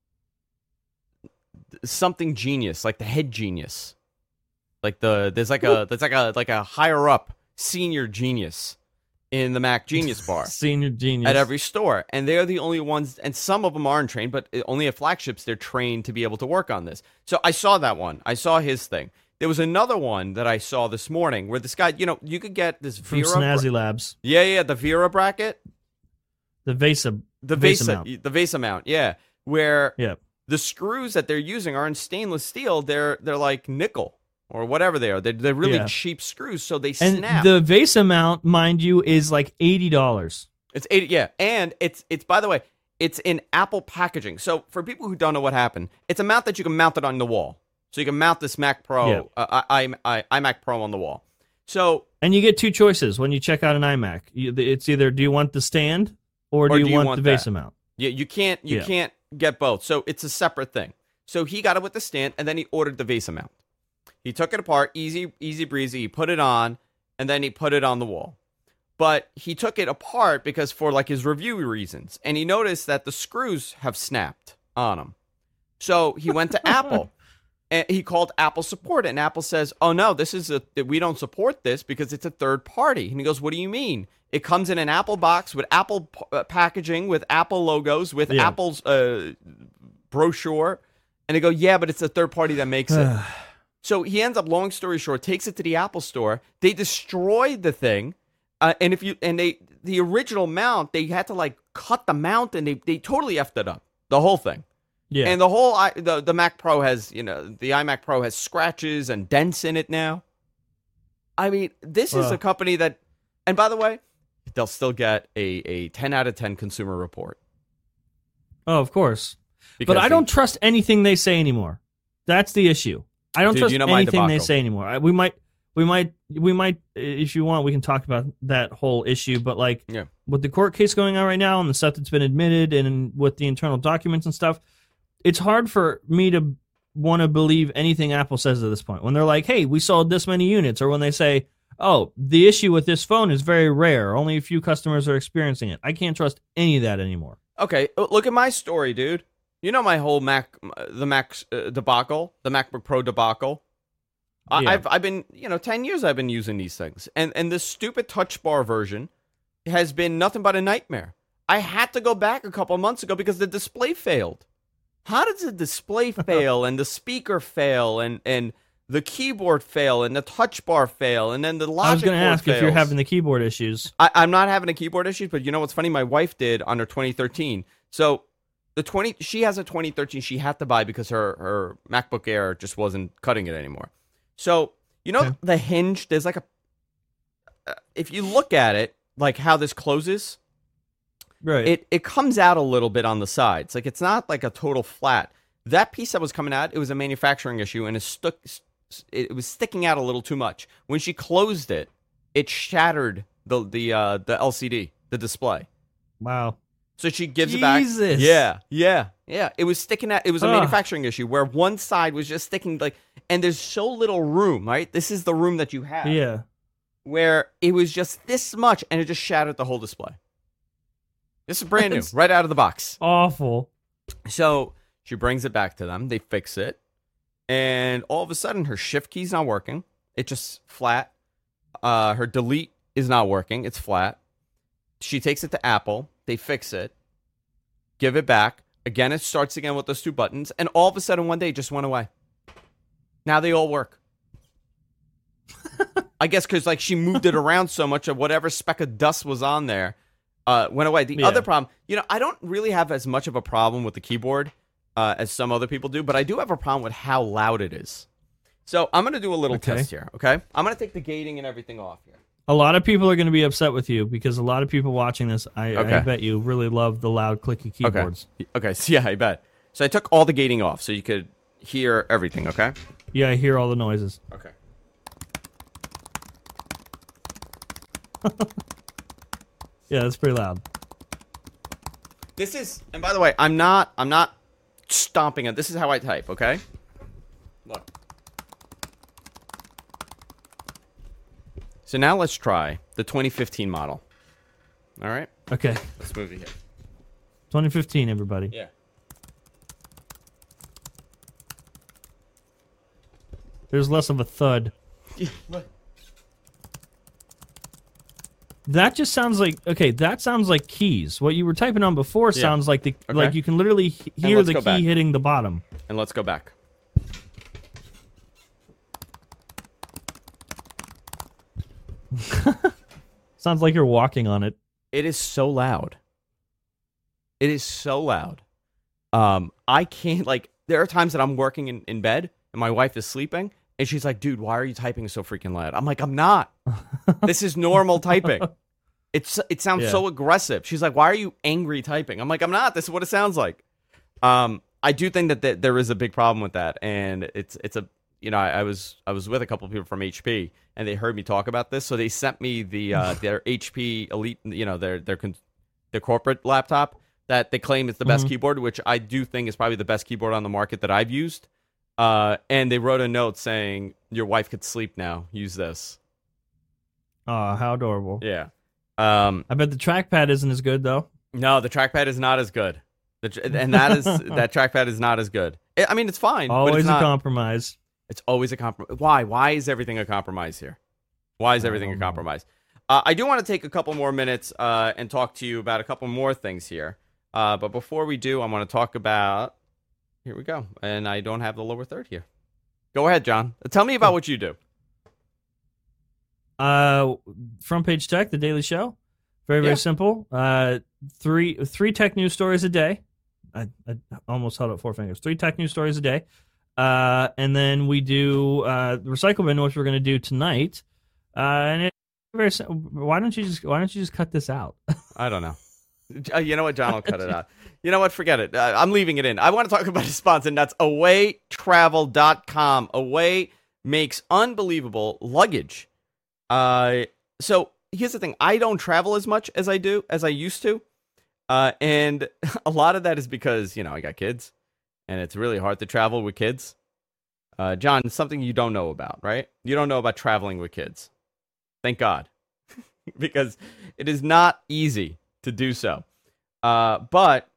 something genius, like the head genius. Like there's like a higher up senior genius in the Mac Genius Bar. Senior genius. At every store. And they're the only ones, and some of them aren't trained, but only at flagships they're trained to be able to work on this. So I saw that one. I saw his thing. There was another one that I saw this morning where this guy, you know, you could get this Vera. From Snazzy Labs. Yeah, the Vera bracket. The Vesa mount. The Vesa mount, yeah. Where the screws that they're using are in stainless steel. They're like nickel. Or whatever they are. They're really cheap screws, so they snap. And the Vesa mount, mind you, is like $80. It's $80, yeah. And it's by the way, it's in Apple packaging. So for people who don't know what happened, it's a mount that you can mount it on the wall. So you can mount this Mac Pro, iMac Pro on the wall. So and you get two choices when you check out an iMac. It's either do you want the stand or do you want the Vesa mount? Yeah, you can't get both. So it's a separate thing. So he got it with the stand, and then he ordered the Vesa mount. He took it apart, easy breezy. He put it on, and then he put it on the wall. But he took it apart because for like his review reasons, and he noticed that the screws have snapped on him. So he went to Apple, and he called Apple support, and Apple says, "Oh no, we don't support this because it's a third party." And he goes, "What do you mean? It comes in an Apple box with Apple packaging, with Apple logos, with Apple's brochure." And they go, "Yeah, but it's a third party that makes it." So he ends up, long story short, takes it to the Apple store. They destroyed the thing, the original mount, they had to like cut the mount, and they totally effed it up, the whole thing. Yeah. And the whole the Mac Pro has, you know, the iMac Pro has scratches and dents in it now. I mean, this is a company that, and by the way, they'll still get a 10 out of 10 consumer report. Oh, of course. But I don't trust anything they say anymore. That's the issue. I don't trust anything they say anymore. We might, if you want, we can talk about that whole issue. But like with the court case going on right now and the stuff that's been admitted and with the internal documents and stuff, it's hard for me to want to believe anything Apple says at this point. When they're like, hey, we sold this many units, or when they say, oh, the issue with this phone is very rare, only a few customers are experiencing it. I can't trust any of that anymore. Okay, look at my story, dude. You know my whole Mac debacle, the MacBook Pro debacle. Yeah. I've been, 10 years I've been using these things. And this stupid Touch Bar version has been nothing but a nightmare. I had to go back a couple of months ago because the display failed. How does the display fail and the speaker fail and the keyboard fail and the Touch Bar fail and then the logic board fails? I was going to ask if you're having the keyboard issues. I'm not having the keyboard issues, but you know what's funny? My wife did on her 2013. So she has a 2013 she had to buy because her MacBook Air just wasn't cutting it anymore. So, the hinge, there's like if you look at it, like how this closes, right? It comes out a little bit on the sides. Like it's not like a total flat. That piece that was coming out, it was a manufacturing issue and it was sticking out a little too much. When she closed it, it shattered the LCD, the display. Wow. So she gives it back. Yeah. It was sticking out. It was a manufacturing issue where one side was just sticking and there's so little room, right? This is the room that you have. Yeah. Where it was just this much and it just shattered the whole display. This is brand new, right out of the box. Awful. So she brings it back to them. They fix it. And all of a sudden her shift key's not working. It's just flat. Her delete is not working. It's flat. She takes it to Apple. They fix it, give it back. Again, it starts again with those two buttons. And all of a sudden, one day, it just went away. Now they all work. I guess because she moved it around so much of whatever speck of dust was on there went away. The other problem, I don't really have as much of a problem with the keyboard as some other people do, but I do have a problem with how loud it is. So I'm going to do a little test here, okay? I'm going to take the gating and everything off here. A lot of people are going to be upset with you because a lot of people watching this, I bet you, really love the loud, clicky keyboards. Okay. So yeah, I bet. So I took all the gating off so you could hear everything, okay? Yeah, I hear all the noises. Okay. Yeah, that's pretty loud. This is, and by the way, I'm not stomping it. This is how I type, okay? Look. So now let's try the 2015 model. All right? Okay. Let's move it here. 2015, everybody. Yeah. There's less of a thud. Yeah. Look. That just sounds like, that sounds like keys. What you were typing on before sounds like like you can literally hear the key hitting the bottom. And let's go back. Sounds like you're walking on it. It is so loud. It is so loud. I can't, there are times that I'm working in bed and my wife is sleeping and she's like, dude, why are you typing so freaking loud? I'm like, I'm not. This is normal typing. It sounds so aggressive. She's like, why are you angry typing? I'm like, I'm not. This is what it sounds like. I do think that there is a big problem with that. And it's a, I was with a couple of people from HP and they heard me talk about this. So they sent me their HP Elite, their corporate laptop that they claim is the best keyboard, which I do think is probably the best keyboard on the market that I've used. And they wrote a note saying, your wife could sleep now. Use this. Oh, how adorable. Yeah. I bet the trackpad isn't as good, though. No, the trackpad is not as good. That trackpad is not as good. I mean, it's fine. Always but it's a not, compromise. It's always a compromise. Why? Why is everything a compromise here? Why is everything a compromise? I do want to take a couple more minutes and talk to you about a couple more things here. But before we do, I want to talk about... Here we go. And I don't have the lower third here. Go ahead, John. Tell me about what you do. Front Page Tech, the daily show. Very simple. Three tech news stories a day. I almost held up four fingers. 3 tech news stories a day. And then we do the Recycle Bin, which we're going to do tonight. And it's very simple. Why don't you just cut this out? I don't know. You know what? John will cut it out. You know what? Forget it. I'm leaving it in. I want to talk about a sponsor, and that's awaytravel.com. Away makes unbelievable luggage. So here's the thing. I don't travel as much as I used to. And a lot of that is because, I got kids and it's really hard to travel with kids. John, it's something you don't know about, right? You don't know about traveling with kids. Thank God. Because it is not easy to do so. But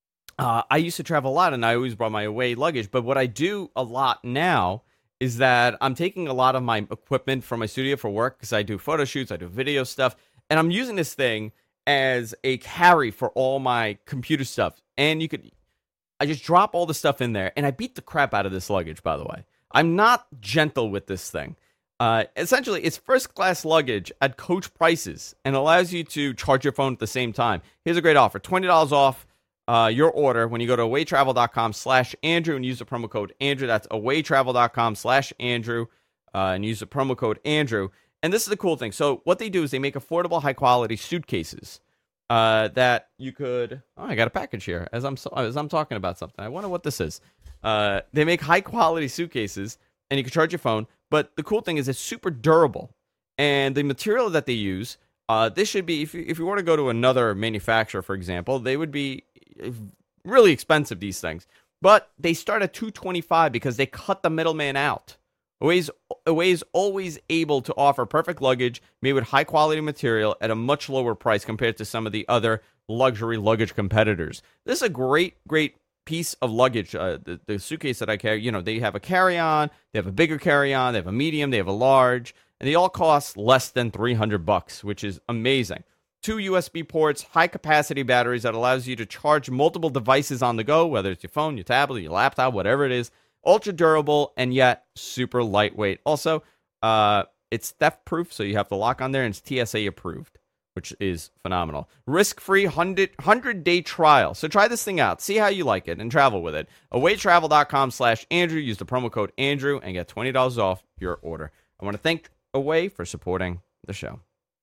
I used to travel a lot, and I always brought my away luggage. But what I do a lot now is that I'm taking a lot of my equipment from my studio for work, because I do photo shoots, I do video stuff, and I'm using this thing as a carry for all my computer stuff. And I just drop all the stuff in there, and I beat the crap out of this luggage, by the way. I'm not gentle with this thing. Essentially, it's first-class luggage at coach prices and allows you to charge your phone at the same time. Here's a great offer. $20 off your order when you go to awaytravel.com/Andrew and use the promo code Andrew. That's awaytravel.com/Andrew and use the promo code Andrew. And this is the cool thing. So what they do is they make affordable, high-quality suitcases that you could... Oh, I got a package here as I'm talking about something. I wonder what this is. They make high-quality suitcases, and you can charge your phone. But the cool thing is it's super durable. And the material that they use, this should be... If you were to go to another manufacturer, for example, they would be really expensive, these things. But they start at $225 because they cut the middleman out. Away is always able to offer perfect luggage made with high-quality material at a much lower price compared to some of the other luxury luggage competitors. This is a great piece of luggage. The suitcase that I carry, they have a carry-on, they have a bigger carry-on, they have a medium, they have a large, and they all cost less than $300, which is amazing. 2 USB ports, high-capacity batteries that allows you to charge multiple devices on the go, whether it's your phone, your tablet, your laptop, whatever it is. Ultra durable and yet super lightweight. Also, it's theft-proof, so you have the lock on there, and it's TSA approved, which is phenomenal. Risk-free 100-day trial. So try this thing out. See how you like it and travel with it. Awaytravel.com/Andrew. Use the promo code Andrew and get $20 off your order. I want to thank Away for supporting the show.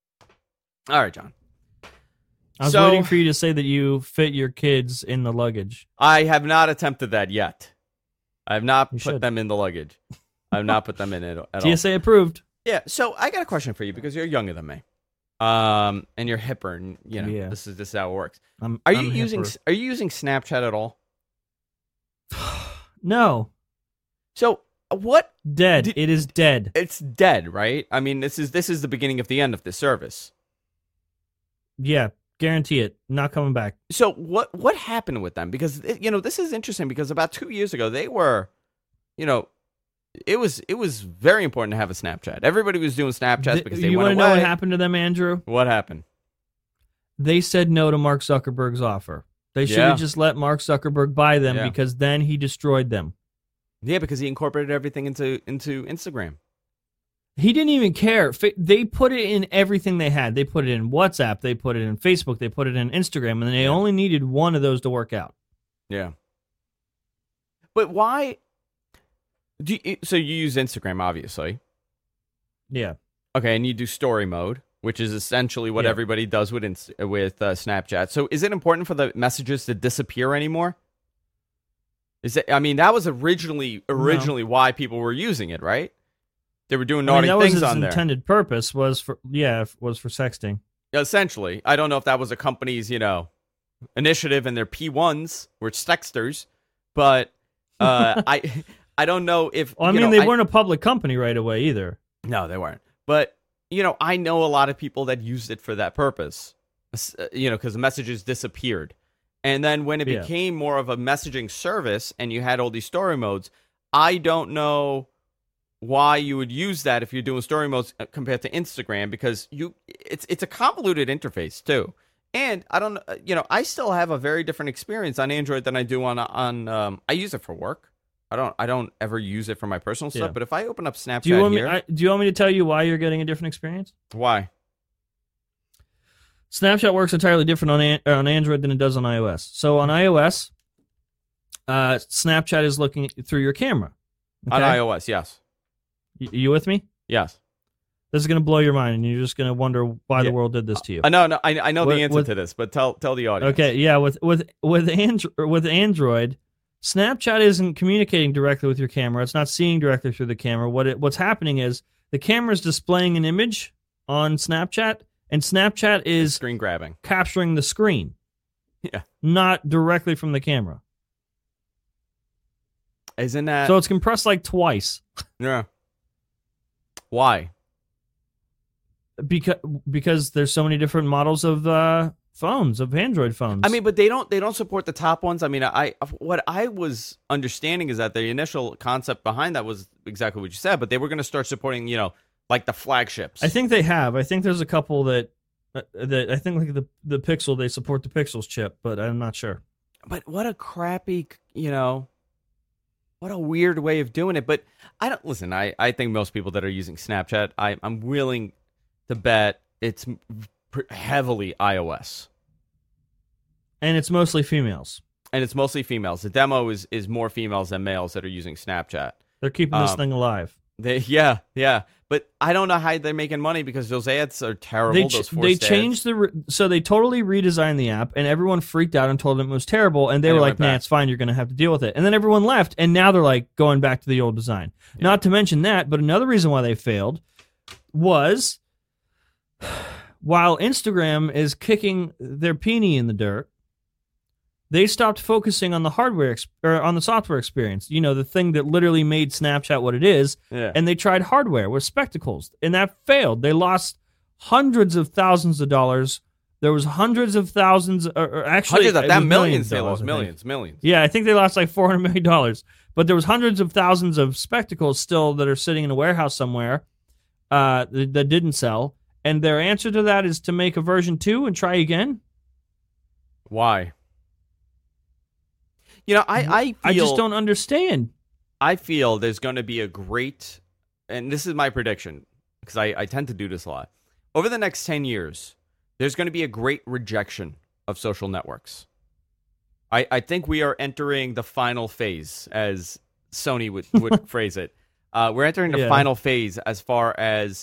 All right, John. I was waiting for you to say that you fit your kids in the luggage. I have not attempted that yet. I have not put them in the luggage. I have not put them in it at all. TSA approved. Yeah, so I got a question for you because you're younger than me. And you're hipper, and this is how it works. Are you using Snapchat at all? No. So what? Dead. It is dead. It's dead, right? I mean, this is the beginning of the end of this service. Yeah, guarantee it. Not coming back. So what happened with them? Because this is interesting because about 2 years ago they were, it was very important to have a Snapchat. Everybody was doing Snapchats because they went away. You want to know what happened to them, Andrew? What happened? They said no to Mark Zuckerberg's offer. They should have just let Mark Zuckerberg buy them because then he destroyed them. Yeah, because he incorporated everything into Instagram. He didn't even care. They put it in everything they had. They put it in WhatsApp. They put it in Facebook. They put it in Instagram. And they only needed one of those to work out. Yeah. But why? So you use Instagram, obviously. Yeah. Okay, and you do story mode, which is essentially what everybody does with Snapchat. So is it important for the messages to disappear anymore? That was originally why people were using it, right? They were doing naughty things on there. Its intended purpose was for sexting. Essentially, I don't know if that was a company's initiative and their P1s were sexters, but I don't know if. Well, they weren't a public company right away either. No, they weren't. But I know a lot of people that used it for that purpose. Because the messages disappeared, and then when it became more of a messaging service, and you had all these story modes, I don't know why you would use that if you're doing story modes compared to Instagram, because it's a convoluted interface too. And I don't I still have a very different experience on Android than I do on I use it for work. I don't ever use it for my personal stuff, but if I open up Snapchat do you want me to tell you why you're getting a different experience? Why? Snapchat works entirely different on Android than it does on iOS. So on iOS, Snapchat is looking through your camera. Okay? On iOS, yes. You with me? Yes. This is going to blow your mind, and you're just going to wonder why the world did this to you. No, I know the answer to this, but tell the audience. Okay, yeah, with Android, Snapchat isn't communicating directly with your camera. It's not seeing directly through the camera. What's happening is the camera is displaying an image on Snapchat, and Snapchat is screen grabbing, capturing the screen. Yeah, not directly from the camera. Isn't that So it's compressed like twice. Yeah. Why? Because there's so many different models of phones, of Android phones. I mean, but they don't support the top ones. I mean, what I was understanding is that the initial concept behind that was exactly what you said, but they were going to start supporting, like the flagships. I think they have. I think there's a couple that I think like the Pixel, they support the Pixel's chip, but I'm not sure. But what a crappy, what a weird way of doing it. But I don't listen. I think most people that are using Snapchat, I'm willing to bet it's heavily iOS. And it's mostly females. The demo is more females than males that are using Snapchat. They're keeping this thing alive. Yeah. But I don't know how they're making money because those ads are terrible. They changed so they totally redesigned the app, and everyone freaked out and told them it was terrible, and they were like, nah, it's fine, you're going to have to deal with it. And then everyone left, and now they're like going back to the old design. Yeah. Not to mention that, but another reason why they failed was while Instagram is kicking their peenie in the dirt, they stopped focusing on the hardware or on the software experience. The thing that literally made Snapchat what it is. Yeah. And they tried hardware with spectacles, and that failed. They lost hundreds of thousands of dollars. There was hundreds of thousands, or actually hundreds of that millions. They lost millions. Yeah, I think they lost like $400 million. But there was hundreds of thousands of spectacles still that are sitting in a warehouse somewhere that didn't sell. And their answer to that is to make a version 2 and try again. Why? I just don't understand. I feel there's going to be a great, and this is my prediction, because I tend to do this a lot. Over the next 10 years, there's going to be a great rejection of social networks. I think we are entering the final phase, as Sony would phrase it. We're entering the final phase as far as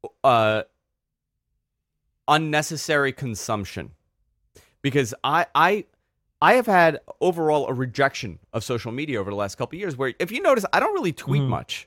unnecessary consumption. Because I have had overall a rejection of social media over the last couple of years where, if you notice, I don't really tweet much.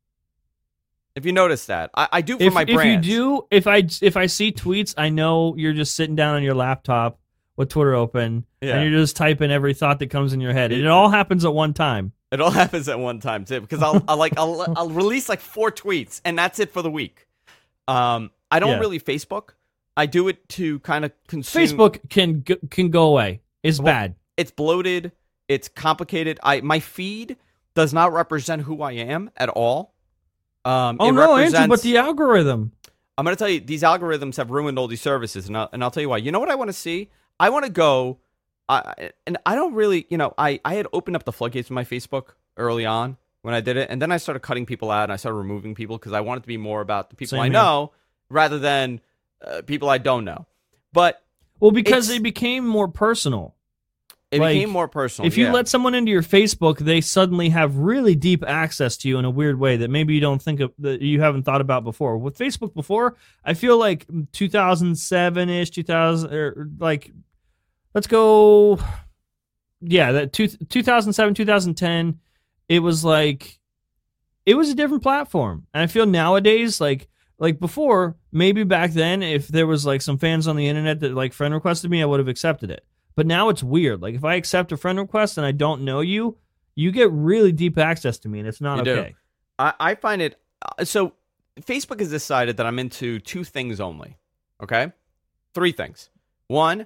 If you notice that, I do for my brand. If you do, if I see tweets, I know you're just sitting down on your laptop with Twitter open, and you're just typing every thought that comes in your head. And it all happens at one time. It all happens at one time too, because I'll release like 4 tweets, and that's it for the week. I don't really Facebook. I do it to kind of consume. Facebook can go away. It's bad. It's bloated. It's complicated. My feed does not represent who I am at all. Andrew, but the algorithm. I'm going to tell you, these algorithms have ruined all these services, and I'll tell you why. You know what I want to see? I want to go, and I don't really, I had opened up the floodgates of my Facebook early on when I did it, and then I started cutting people out, and I started removing people because I wanted to be more about the people I know rather than people I don't know. But because they became more personal. It became more personal. If you let someone into your Facebook, they suddenly have really deep access to you in a weird way that maybe you don't think of, that you haven't thought about before. With Facebook before, I feel like 2007-ish, 2000, or like, let's go, that 2007, 2010, it was like, it was a different platform. And I feel nowadays, like before, maybe back then, if there was like some fans on the internet that like friend requested me, I would have accepted it. But now it's weird. Like if I accept a friend request and I don't know you, you get really deep access to me, and it's not okay. I find it so. Facebook has decided that I'm into 2 things only. Okay, 3 things. 1,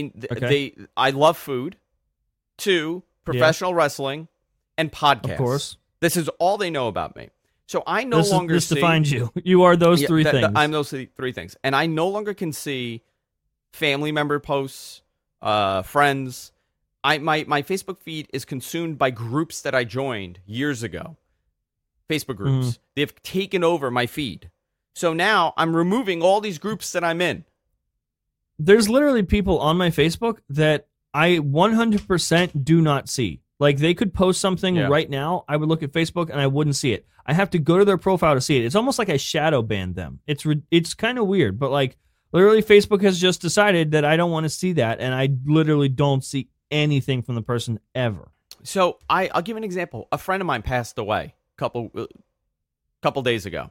I love food. 2, professional wrestling, and podcasts. Of course, this is all they know about me. So I no longer this defines you. You are those 3 things. I'm those 3 things, and I no longer can see family member posts. Friends. My Facebook feed is consumed by groups that I joined years ago. Facebook groups. They've taken over my feed. So now I'm removing all these groups that I'm in. There's literally people on my Facebook that I 100% do not see. Like they could post something right now. I would look at Facebook and I wouldn't see it. I have to go to their profile to see it. It's almost like I shadow banned them. It's kind of weird, but like, literally, Facebook has just decided that I don't want to see that, and I literally don't see anything from the person ever. So I'll give an example. A friend of mine passed away a couple days ago.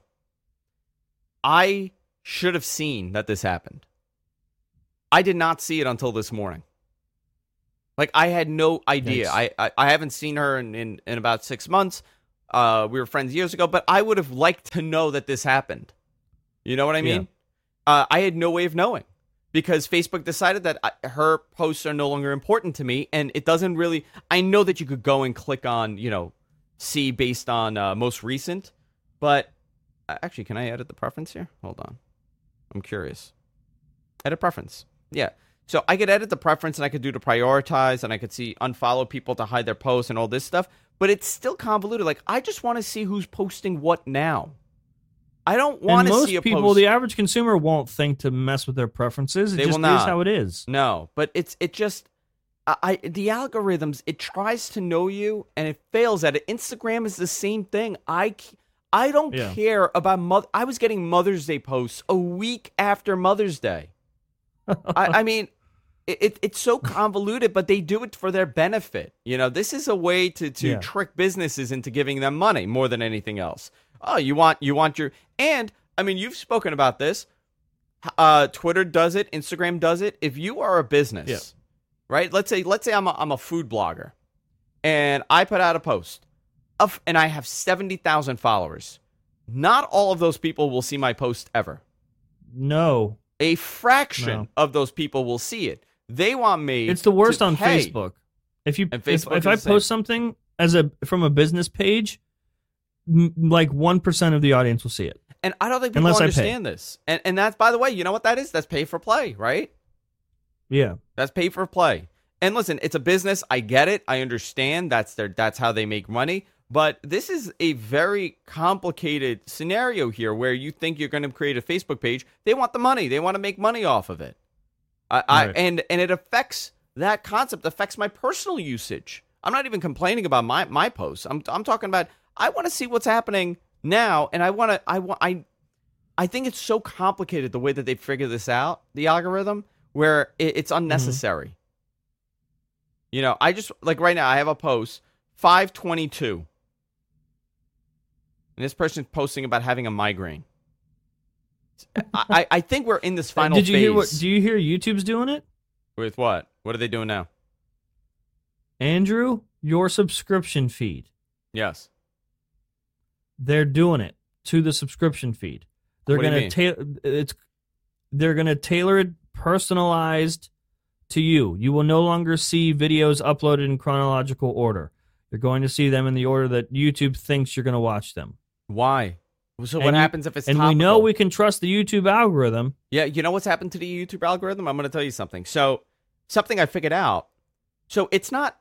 I should have seen that this happened. I did not see it until this morning. Like, I had no idea. Yikes. I haven't seen her in about 6 months. We were friends years ago, but I would have liked to know that this happened. You know what I mean? I had no way of knowing because Facebook decided that her posts are no longer important to me, and it doesn't really. I know that you could go and click on, see based on most recent, but actually, can I edit the preference here? Hold on, I'm curious. Edit preference, yeah. So I could edit the preference, and I could do to prioritize, and I could see unfollow people to hide their posts and all this stuff. But it's still convoluted. Like, I just want to see who's posting what now. I don't want to see a people, post. the average consumer won't think to mess with their preferences. It just is how it is. No, but it just the algorithms, it tries to know you and it fails at it. Instagram is the same thing. I don't care about I was getting Mother's Day posts a week after Mother's Day. I mean, it's so convoluted, but they do it for their benefit. This is a way to trick businesses into giving them money more than anything else. Oh, you want your, and I mean, you've spoken about this. Twitter does it. Instagram does it. If you are a business, right? Let's say I'm a food blogger and I put out a post and I have 70,000 followers. Not all of those people will see my post ever. No. A fraction of those people will see it. They want me. It's the worst on pay. Facebook. If I post something from a business page, like 1% of the audience will see it. And I don't think people understand this. And that's, by the way, you know what that is? That's pay for play, right? Yeah. That's pay for play. And listen, it's a business. I get it. I understand. That's how they make money. But this is a very complicated scenario here where you think you're going to create a Facebook page. They want the money. They want to make money off of it. Right. And it affects, that concept affects my personal usage. I'm not even complaining about my posts. I'm talking about, I want to see what's happening now, and I think it's so complicated the way that they figure this out, the algorithm, where it's unnecessary. Mm-hmm. I just, like right now, I have a post, 5/22, and this person's posting about having a migraine. I think we're in this final phase. Do you hear YouTube's doing it? With what? What are they doing now? Andrew, your subscription feed. Yes. They're doing it to the subscription feed. They're going to they're going to tailor it personalized to you. You will no longer see videos uploaded in chronological order. You're going to see them in the order that YouTube thinks you're going to watch them. Why? So what happens if it's and topical? We know we can trust the YouTube algorithm. Yeah, you know what's happened to the YouTube algorithm? I'm going to tell you something. So something I figured out. So it's not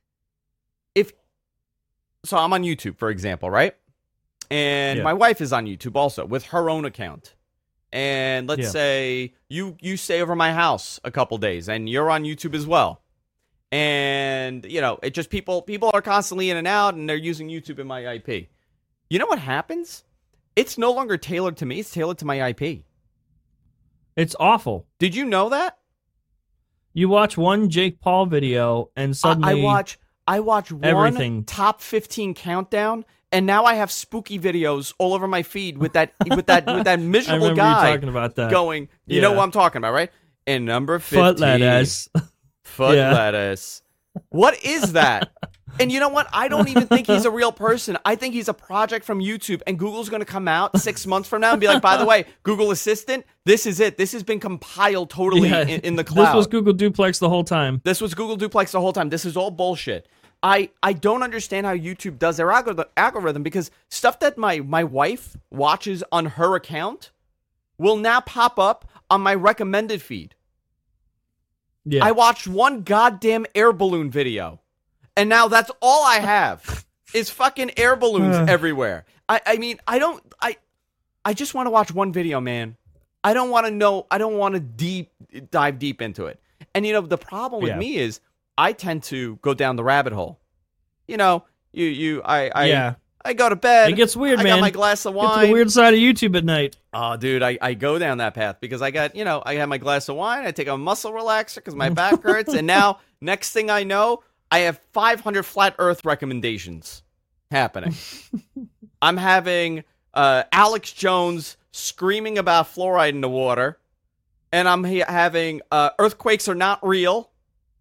so I'm on YouTube, for example, right? And my wife is on YouTube also with her own account. And let's say you stay over my house a couple days and you're on YouTube as well. And, it just people are constantly in and out and they're using YouTube in my IP. You know what happens? It's no longer tailored to me. It's tailored to my IP. It's awful. Did you know that? You watch one Jake Paul video and suddenly I watch everything. One top 15 countdown, and now I have spooky videos all over my feed with that miserable guy talking about that. Going. You know what I'm talking about, right? And number 15, foot lettuce. Foot lettuce. What is that? And you know what? I don't even think he's a real person. I think he's a project from YouTube, and Google's going to come out 6 months from now and be like, by the way, Google Assistant, this is it. This has been compiled totally in the cloud. This was Google Duplex the whole time. This was Google Duplex the whole time. This is all bullshit. I don't understand how YouTube does their algorithm because stuff that my wife watches on her account will now pop up on my recommended feed. Yeah. I watched one goddamn air balloon video. And now that's all I have is fucking air balloons everywhere. I mean, I just want to watch one video, man. I don't want to know. I don't want to dive deep into it. And, the problem with me is I tend to go down the rabbit hole. I go to bed. It gets weird, man. I got my glass of wine. Get to the weird side of YouTube at night. Oh, dude, I go down that path because I got, I have my glass of wine. I take a muscle relaxer because my back hurts. And now, next thing I know, I have 500 flat earth recommendations happening. I'm having Alex Jones screaming about fluoride in the water. And I'm having earthquakes are not real.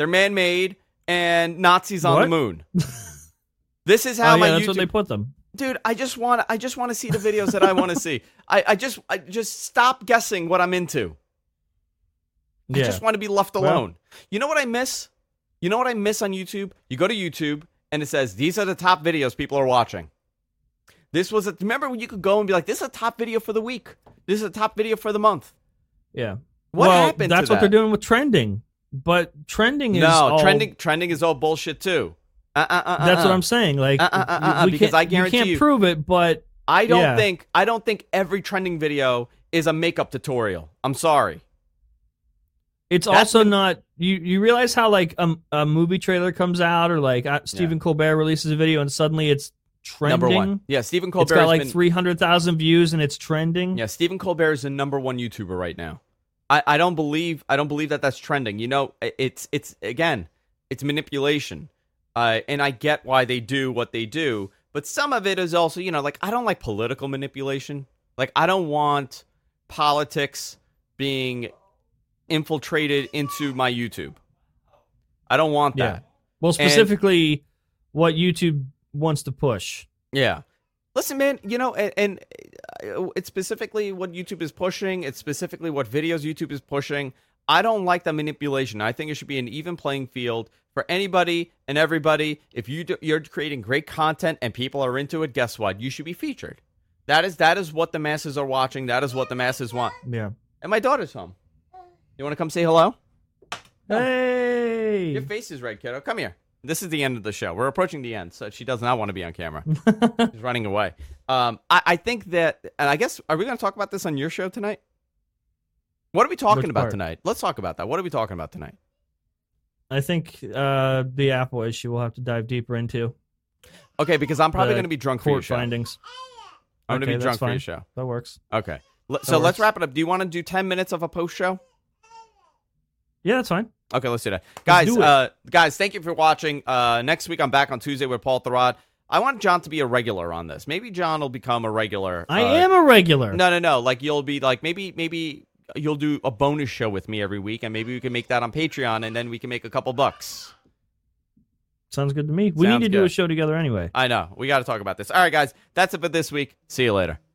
They're man-made, and Nazis on the moon. This is how my that's YouTube... what they put them. Dude, I just want to see the videos that I want to see. I just stop guessing what I'm into. I just want to be left alone. You know what I miss? You know what I miss on YouTube? You go to YouTube and it says, these are the top videos people are watching. Remember when you could go and be like, this is a top video for the week. This is a top video for the month. Yeah. What happened to that? That's what they're doing with trending. But trending is trending is all bullshit too. That's what I'm saying. Like, because I guarantee you can't prove it, but I don't think every trending video is a makeup tutorial. I'm sorry. It's also not. You realize how like a movie trailer comes out, or like Stephen Colbert releases a video and suddenly it's trending. Number one. Yeah, Stephen Colbert. It's got like 300,000 views and it's trending. Yeah, Stephen Colbert is the number one YouTuber right now. I don't believe that that's trending. You know, it's manipulation. And I get why they do what they do, but some of it is also, you know, like I don't like political manipulation. Like I don't want politics being infiltrated into my YouTube. I don't want that. Yeah. Well, specifically what YouTube wants to push. Yeah. Listen, man, you know, and it's specifically what YouTube is pushing. It's specifically what videos YouTube is pushing. I don't like the manipulation. I think it should be an even playing field for anybody and everybody. If you're creating great content and people are into it, guess what? You should be featured. That is what the masses are watching. That is what the masses want. Yeah. And my daughter's home. You want to come say hello? Hey! Your face is red, kiddo. Come here. This is the end of the show. We're approaching the end, so she does not want to be on camera. She's running away. I think that, and I guess, are we going to talk about this on your show tonight? What are we talking about tonight? Let's talk about that. What are we talking about tonight? I think the Apple issue we'll have to dive deeper into. Okay, because I'm probably going to be drunk for your show. Findings. I'm going to be drunk for your show. That works. Okay. So let's wrap it up. Do you want to do 10 minutes of a post show? Yeah, that's fine. Okay, let's do that. Guys, thank you for watching. Next week, I'm back on Tuesday with Paul Thurrott. I want John to be a regular on this. Maybe John will become a regular. I am a regular. No. Like, you'll be like, maybe you'll do a bonus show with me every week, and maybe we can make that on Patreon, and then we can make a couple bucks. Sounds good to me. We need to do a show together anyway. I know. We got to talk about this. All right, guys. That's it for this week. See you later.